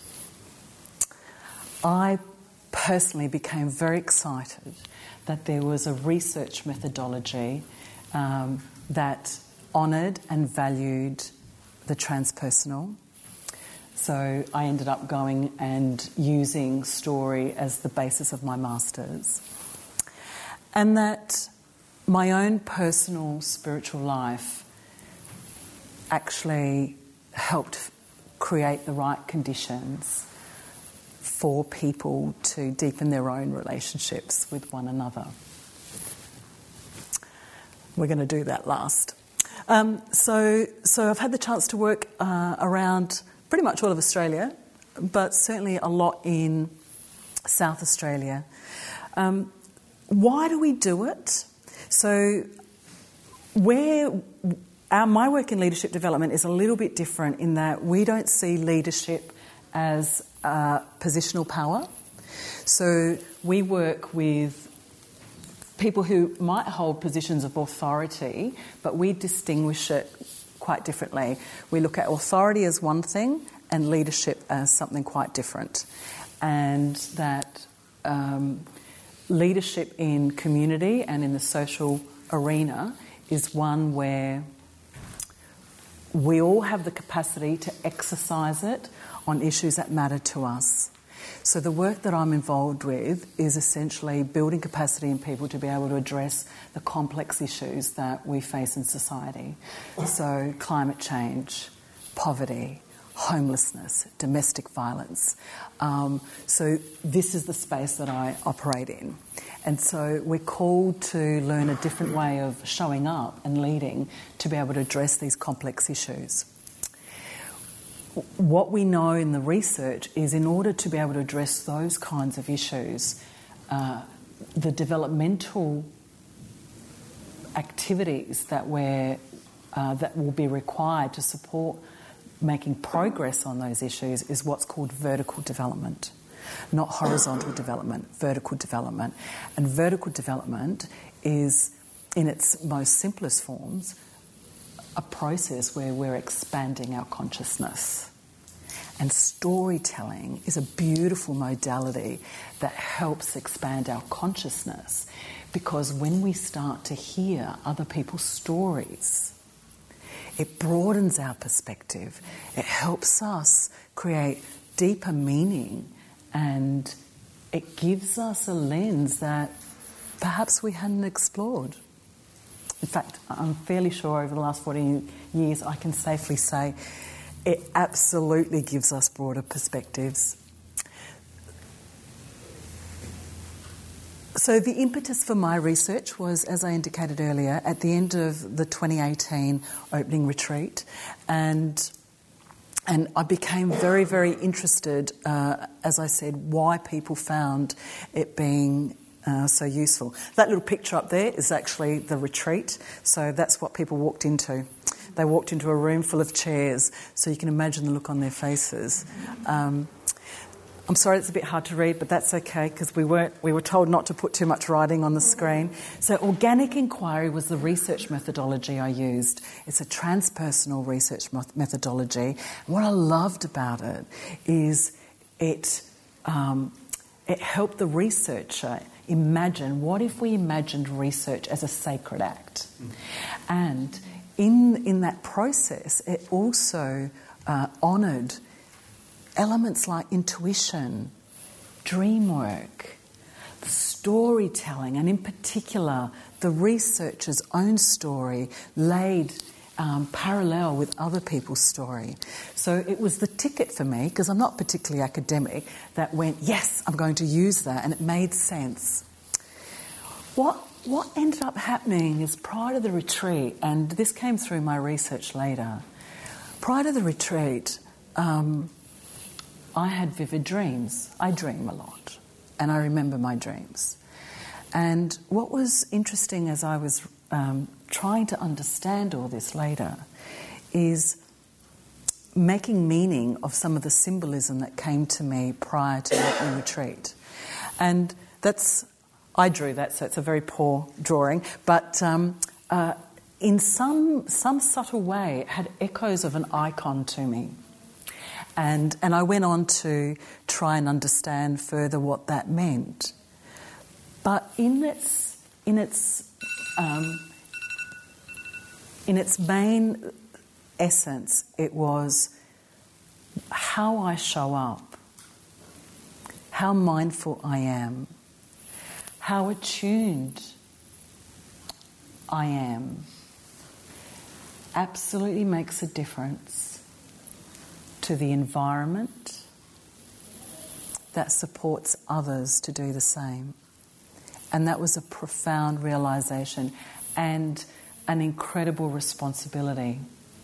I: I personally became very excited that there was a research methodology um, that honoured and valued the transpersonal. So I ended up going and using story as the basis of my master's. And that my own personal spiritual life actually helped create the right conditions for people to deepen their own relationships with one another. We're going to do that last. Um, so, so I've had the chance to work uh, around pretty much all of Australia, but certainly a lot in South Australia. Um, why do we do it? So, where our, my work in leadership development is a little bit different in that we don't see leadership as uh, positional power. So we work with people who might hold positions of authority, but we distinguish it quite differently. We look at authority as one thing and leadership as something quite different. And that um, leadership in community and in the social arena is one where we all have the capacity to exercise it on issues that matter to us. So the work that I'm involved with is essentially building capacity in people to be able to address the complex issues that we face in society. So climate change, poverty, homelessness, domestic violence. Um, so this is the space that I operate in. And so we're called to learn a different way of showing up and leading to be able to address these complex issues. What we know in the research is in order to be able to address those kinds of issues, uh, the developmental activities that we're, uh, that will be required to support making progress on those issues is what's called vertical development. Not horizontal development, vertical development. And vertical development is, in its most simplest forms, a process where we're expanding our consciousness. And storytelling is a beautiful modality that helps expand our consciousness, because when we start to hear other people's stories, it broadens our perspective. It helps us create deeper meaning, and it gives us a lens that perhaps we hadn't explored. In fact, I'm fairly sure over the last forty years I can safely say it absolutely gives us broader perspectives. So the impetus for my research was, as I indicated earlier, at the end of the twenty eighteen opening retreat, and and I became very, very interested, uh, as I said, why people found it being uh, so useful. That little picture up there is actually the retreat, so that's what people walked into. They walked into a room full of chairs, so you can imagine the look on their faces. Um, I'm sorry it's a bit hard to read, but that's okay because we weren't we were told not to put too much writing on the screen. So organic inquiry was the research methodology I used. It's a transpersonal research methodology. And what I loved about it is it um, it helped the researcher imagine, what if we imagined research as a sacred act? Mm. And in in that process, it also uh, honoured elements like intuition, dream work, storytelling, and in particular, the researcher's own story laid um, parallel with other people's story. So it was the ticket for me, because I'm not particularly academic, that went, yes, I'm going to use that, and it made sense. What what ended up happening is prior to the retreat, and this came through my research later, prior to the retreat, um, I had vivid dreams. I dream a lot, and I remember my dreams. And what was interesting as I was um, trying to understand all this later is making meaning of some of the symbolism that came to me prior to the retreat. And that's, I drew that, so it's a very poor drawing, but um, uh, in some some subtle way it had echoes of an icon to me. And and I went on to try and understand further what that meant. But in its in its um, in its main essence, it was how I show up, how mindful I am, how attuned I am. Absolutely makes a difference to the environment that supports others to do the same. And that was a profound realisation and an incredible responsibility.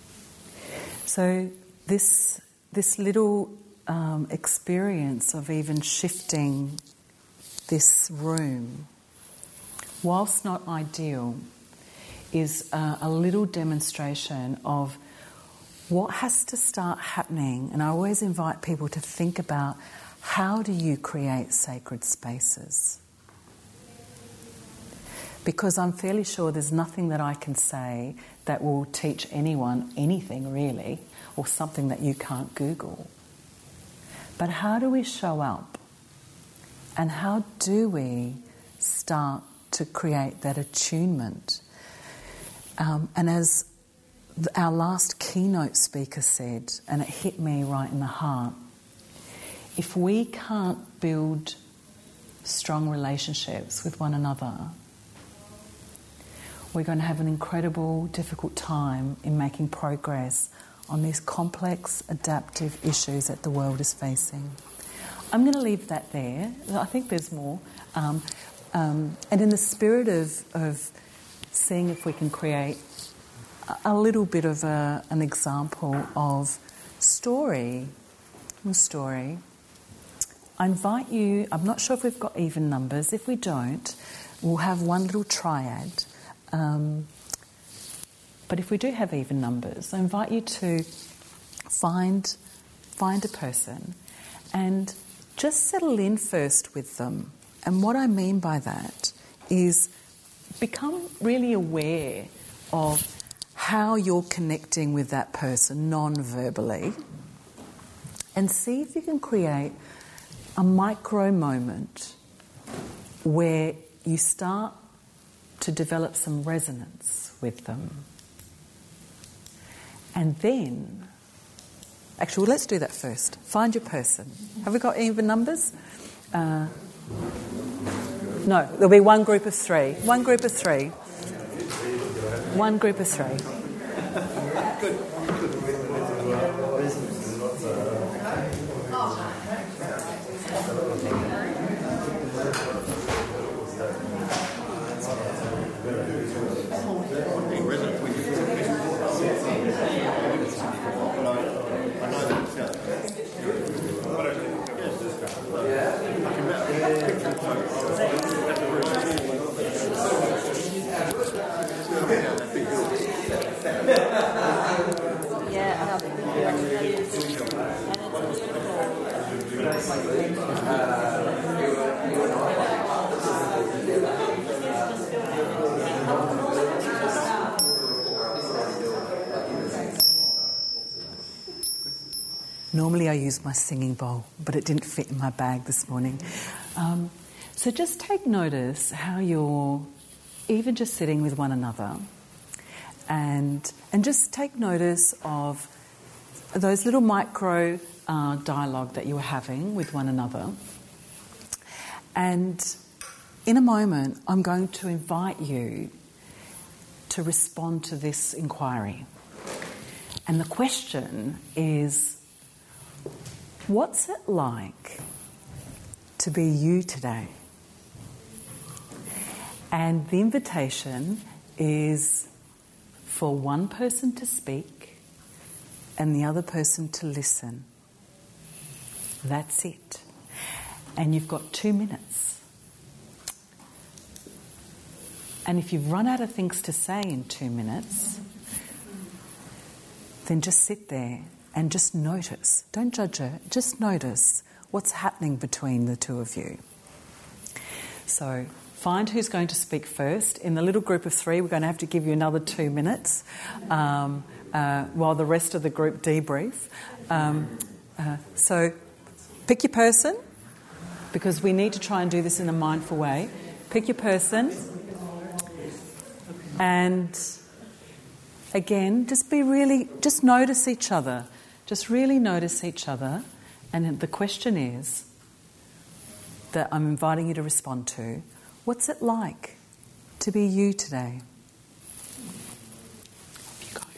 I: So this this little um, experience of even shifting this room, whilst not ideal, is uh, a little demonstration of what has to start happening. And I always invite people to think about, how do you create sacred spaces? Because I'm fairly sure there's nothing that I can say that will teach anyone anything really, or something that you can't Google. But how do we show up? And how do we start to create that attunement? Um, and as our last keynote speaker said, and it hit me right in the heart, if we can't build strong relationships with one another, we're going to have an incredible, difficult time in making progress on these complex, adaptive issues that the world is facing. I'm going to leave that there. I think there's more. Um, um, and in the spirit of, of seeing if we can create a little bit of a, an example of story, story, I invite you, I'm not sure if we've got even numbers. If we don't, we'll have one little triad. Um, but if we do have even numbers, I invite you to find, find a person and just settle in first with them. And what I mean by that is become really aware of how you're connecting with that person non-verbally, and see if you can create a micro moment where you start to develop some resonance with them. And then, actually, well, let's do that first. Find your person. Have we got even numbers? Uh, no, there'll be one group of three. One group of three. One group of three.
H: Yeah, and I think that is, and it's
I: Normally I use my singing bowl, but it didn't fit in my bag this morning. Um, so just take notice how you're even just sitting with one another, and and just take notice of those little micro uh, dialogue that you were having with one another. And in a moment, I'm going to invite you to respond to this inquiry. And the question is, what's it like to be you today? And the invitation is for one person to speak and the other person to listen. That's it. And you've got two minutes. And if you've run out of things to say in two minutes, then just sit there and just notice. Don't judge it. Just notice what's happening between the two of you. So find who's going to speak first. In the little group of three, we're going to have to give you another two minutes um, uh, while the rest of the group debrief. Um, uh, so pick your person, because we need to try and do this in a mindful way. Pick your person, and again, just be really, just notice each other. Just really notice each other. And the question is that I'm inviting you to respond to, what's it like to be you today? Off you go.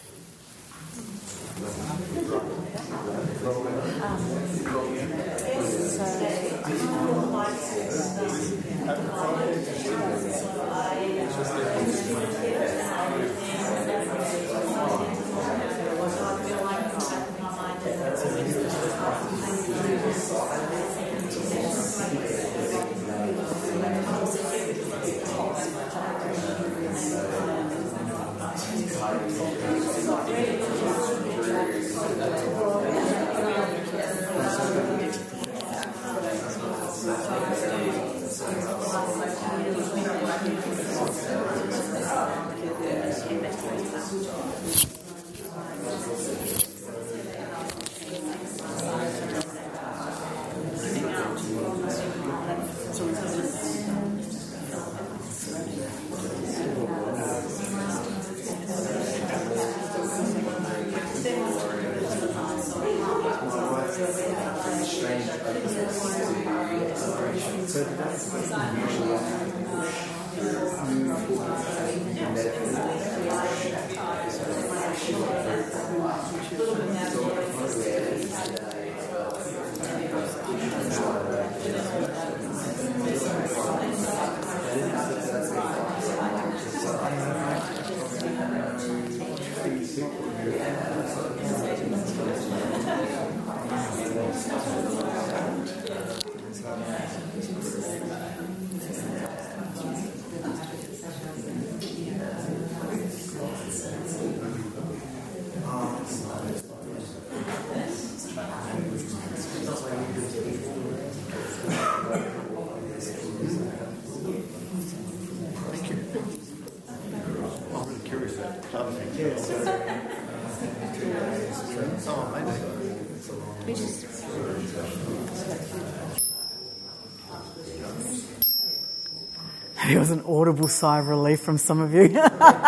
I: There was an audible sigh of relief from some of you.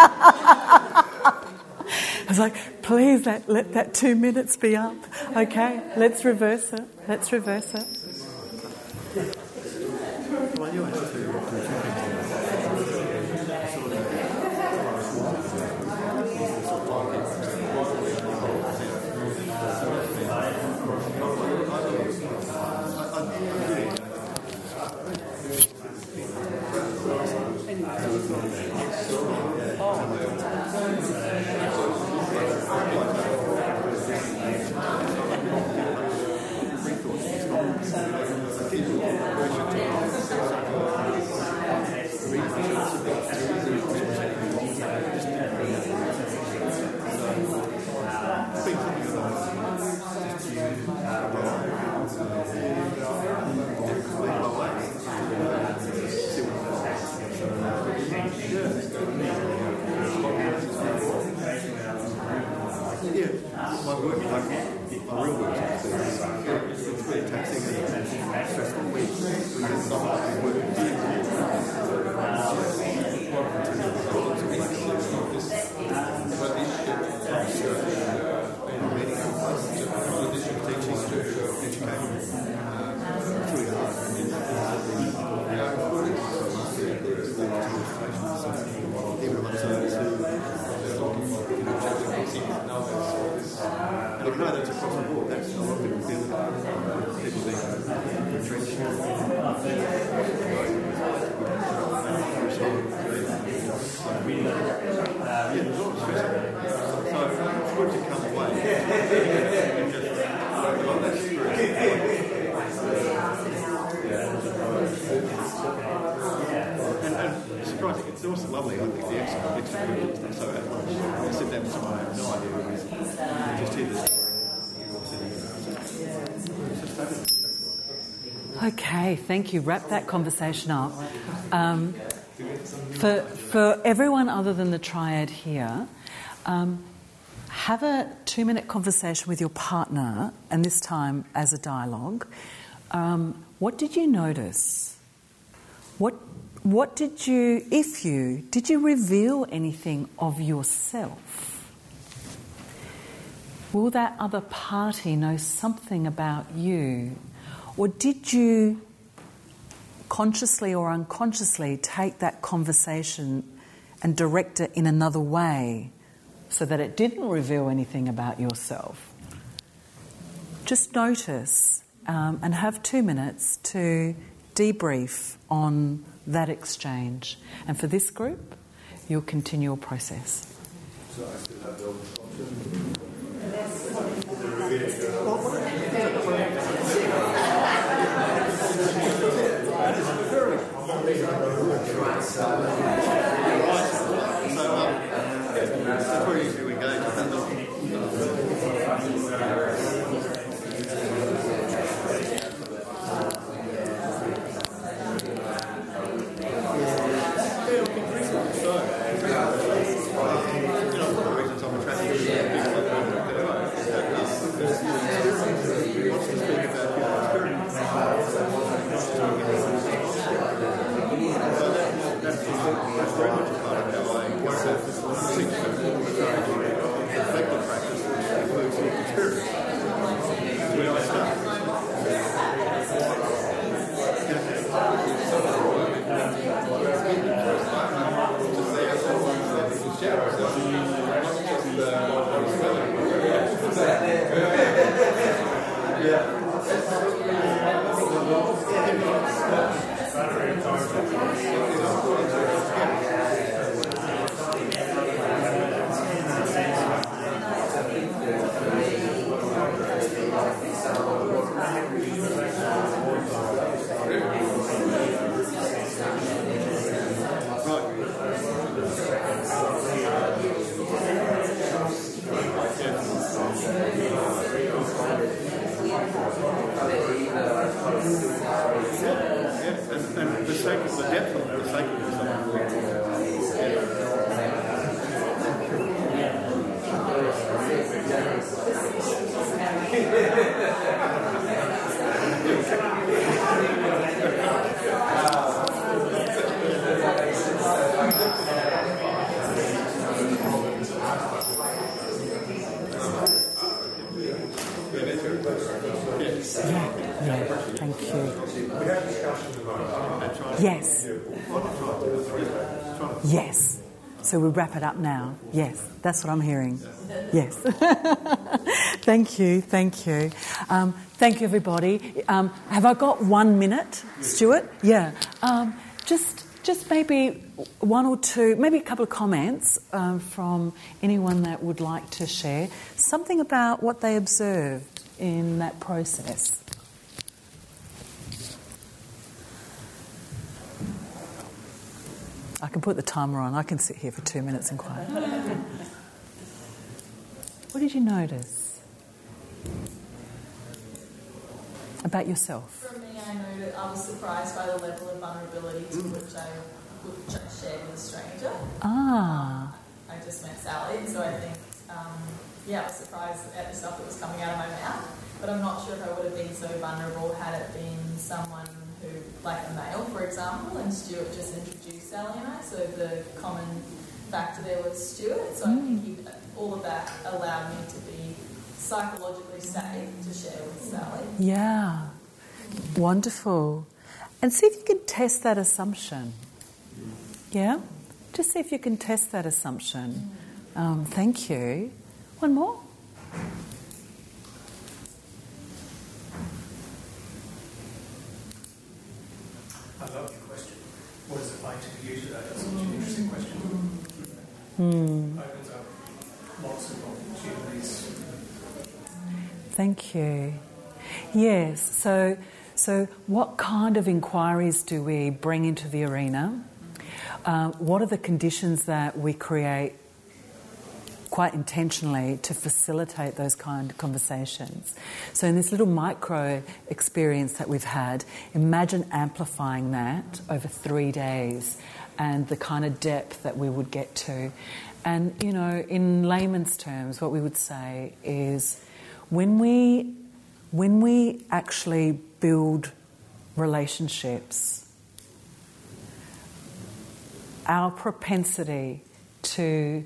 I: I was like, please let, let that two minutes be up. Okay, let's reverse it. Let's reverse it.
B: My work, like my real work, it's really taxing and stressful week. We can stop working. And I know that's across the board. That's a lot of people feel that. People being entrenched. Yeah, there's a lot of stress. So it's good to come away and just let that spirit. And, and it's surprising, it's also lovely, I think, the extra, extra privilege that's so admirable. I sit down with someone I have no idea who is, and just hear this story.
I: Okay, thank you. Wrap that conversation up. Um, for, for everyone other than the triad here, um, have a two-minute conversation with your partner, and this time as a dialogue. Um, what did you notice? What What did you, if you, did you reveal anything of yourself? Will that other party know something about you? Or did you consciously or unconsciously take that conversation and direct it in another way so that it didn't reveal anything about yourself? Just notice um, and have two minutes to debrief on that exchange. And for this group, you'll continue your process.
G: So I still have the option.
B: That's where usually we go.
I: Yes. Yes. So we wrap it up now. Yes, that's what I'm hearing. Yes. Thank you, thank you. Um, thank you, everybody. Um, have I got one minute, Stuart? Yeah. Um, just just maybe one or two, maybe a couple of comments um, from anyone that would like to share something about what they observed in that process. I can put the timer on. I can sit here for two minutes and quiet. What did you notice about yourself?
K: For me, I noticed I was surprised by the level of vulnerability to which I which I shared with a stranger.
I: Ah.
K: I just met Sally, and so I think, um, yeah, I was surprised at the stuff that was coming out of my mouth. But I'm not sure if I would have been so vulnerable had it been someone who, like a male, for example, and Stuart just introduced Sally and I, so the common factor there was Stuart. So mm. I think he, all of that allowed me to be psychologically safe to share with Sally.
I: Yeah, wonderful. And see if you can test that assumption. Yeah? Just see if you can test that assumption. Um, thank you. One more?
J: I love your question. What is it like to be you today? That's such an interesting question.
I: Hmm.
J: Opens up lots of opportunities.
I: Thank you. Yes, so so what kind of inquiries do we bring into the arena? Uh, what are the conditions that we create quite intentionally to facilitate those kind of conversations? So in this little micro experience that we've had, imagine amplifying that over three days and the kind of depth that we would get to. And, you know, in layman's terms, what we would say is when we when we actually build relationships, our propensity to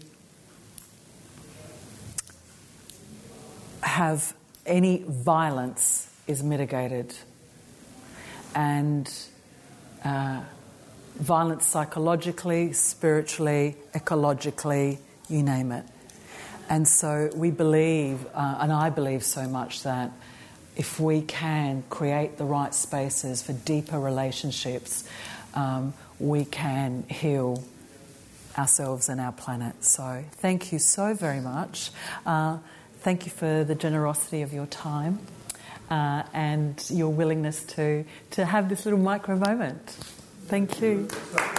I: have any violence is mitigated. And uh, violence psychologically, spiritually, ecologically, you name it. And so we believe, uh, and I believe so much, that if we can create the right spaces for deeper relationships, um, we can heal ourselves and our planet. So thank you so very much. Uh, thank you for the generosity of your time uh, and your willingness to, to have this little micro moment. Thank you.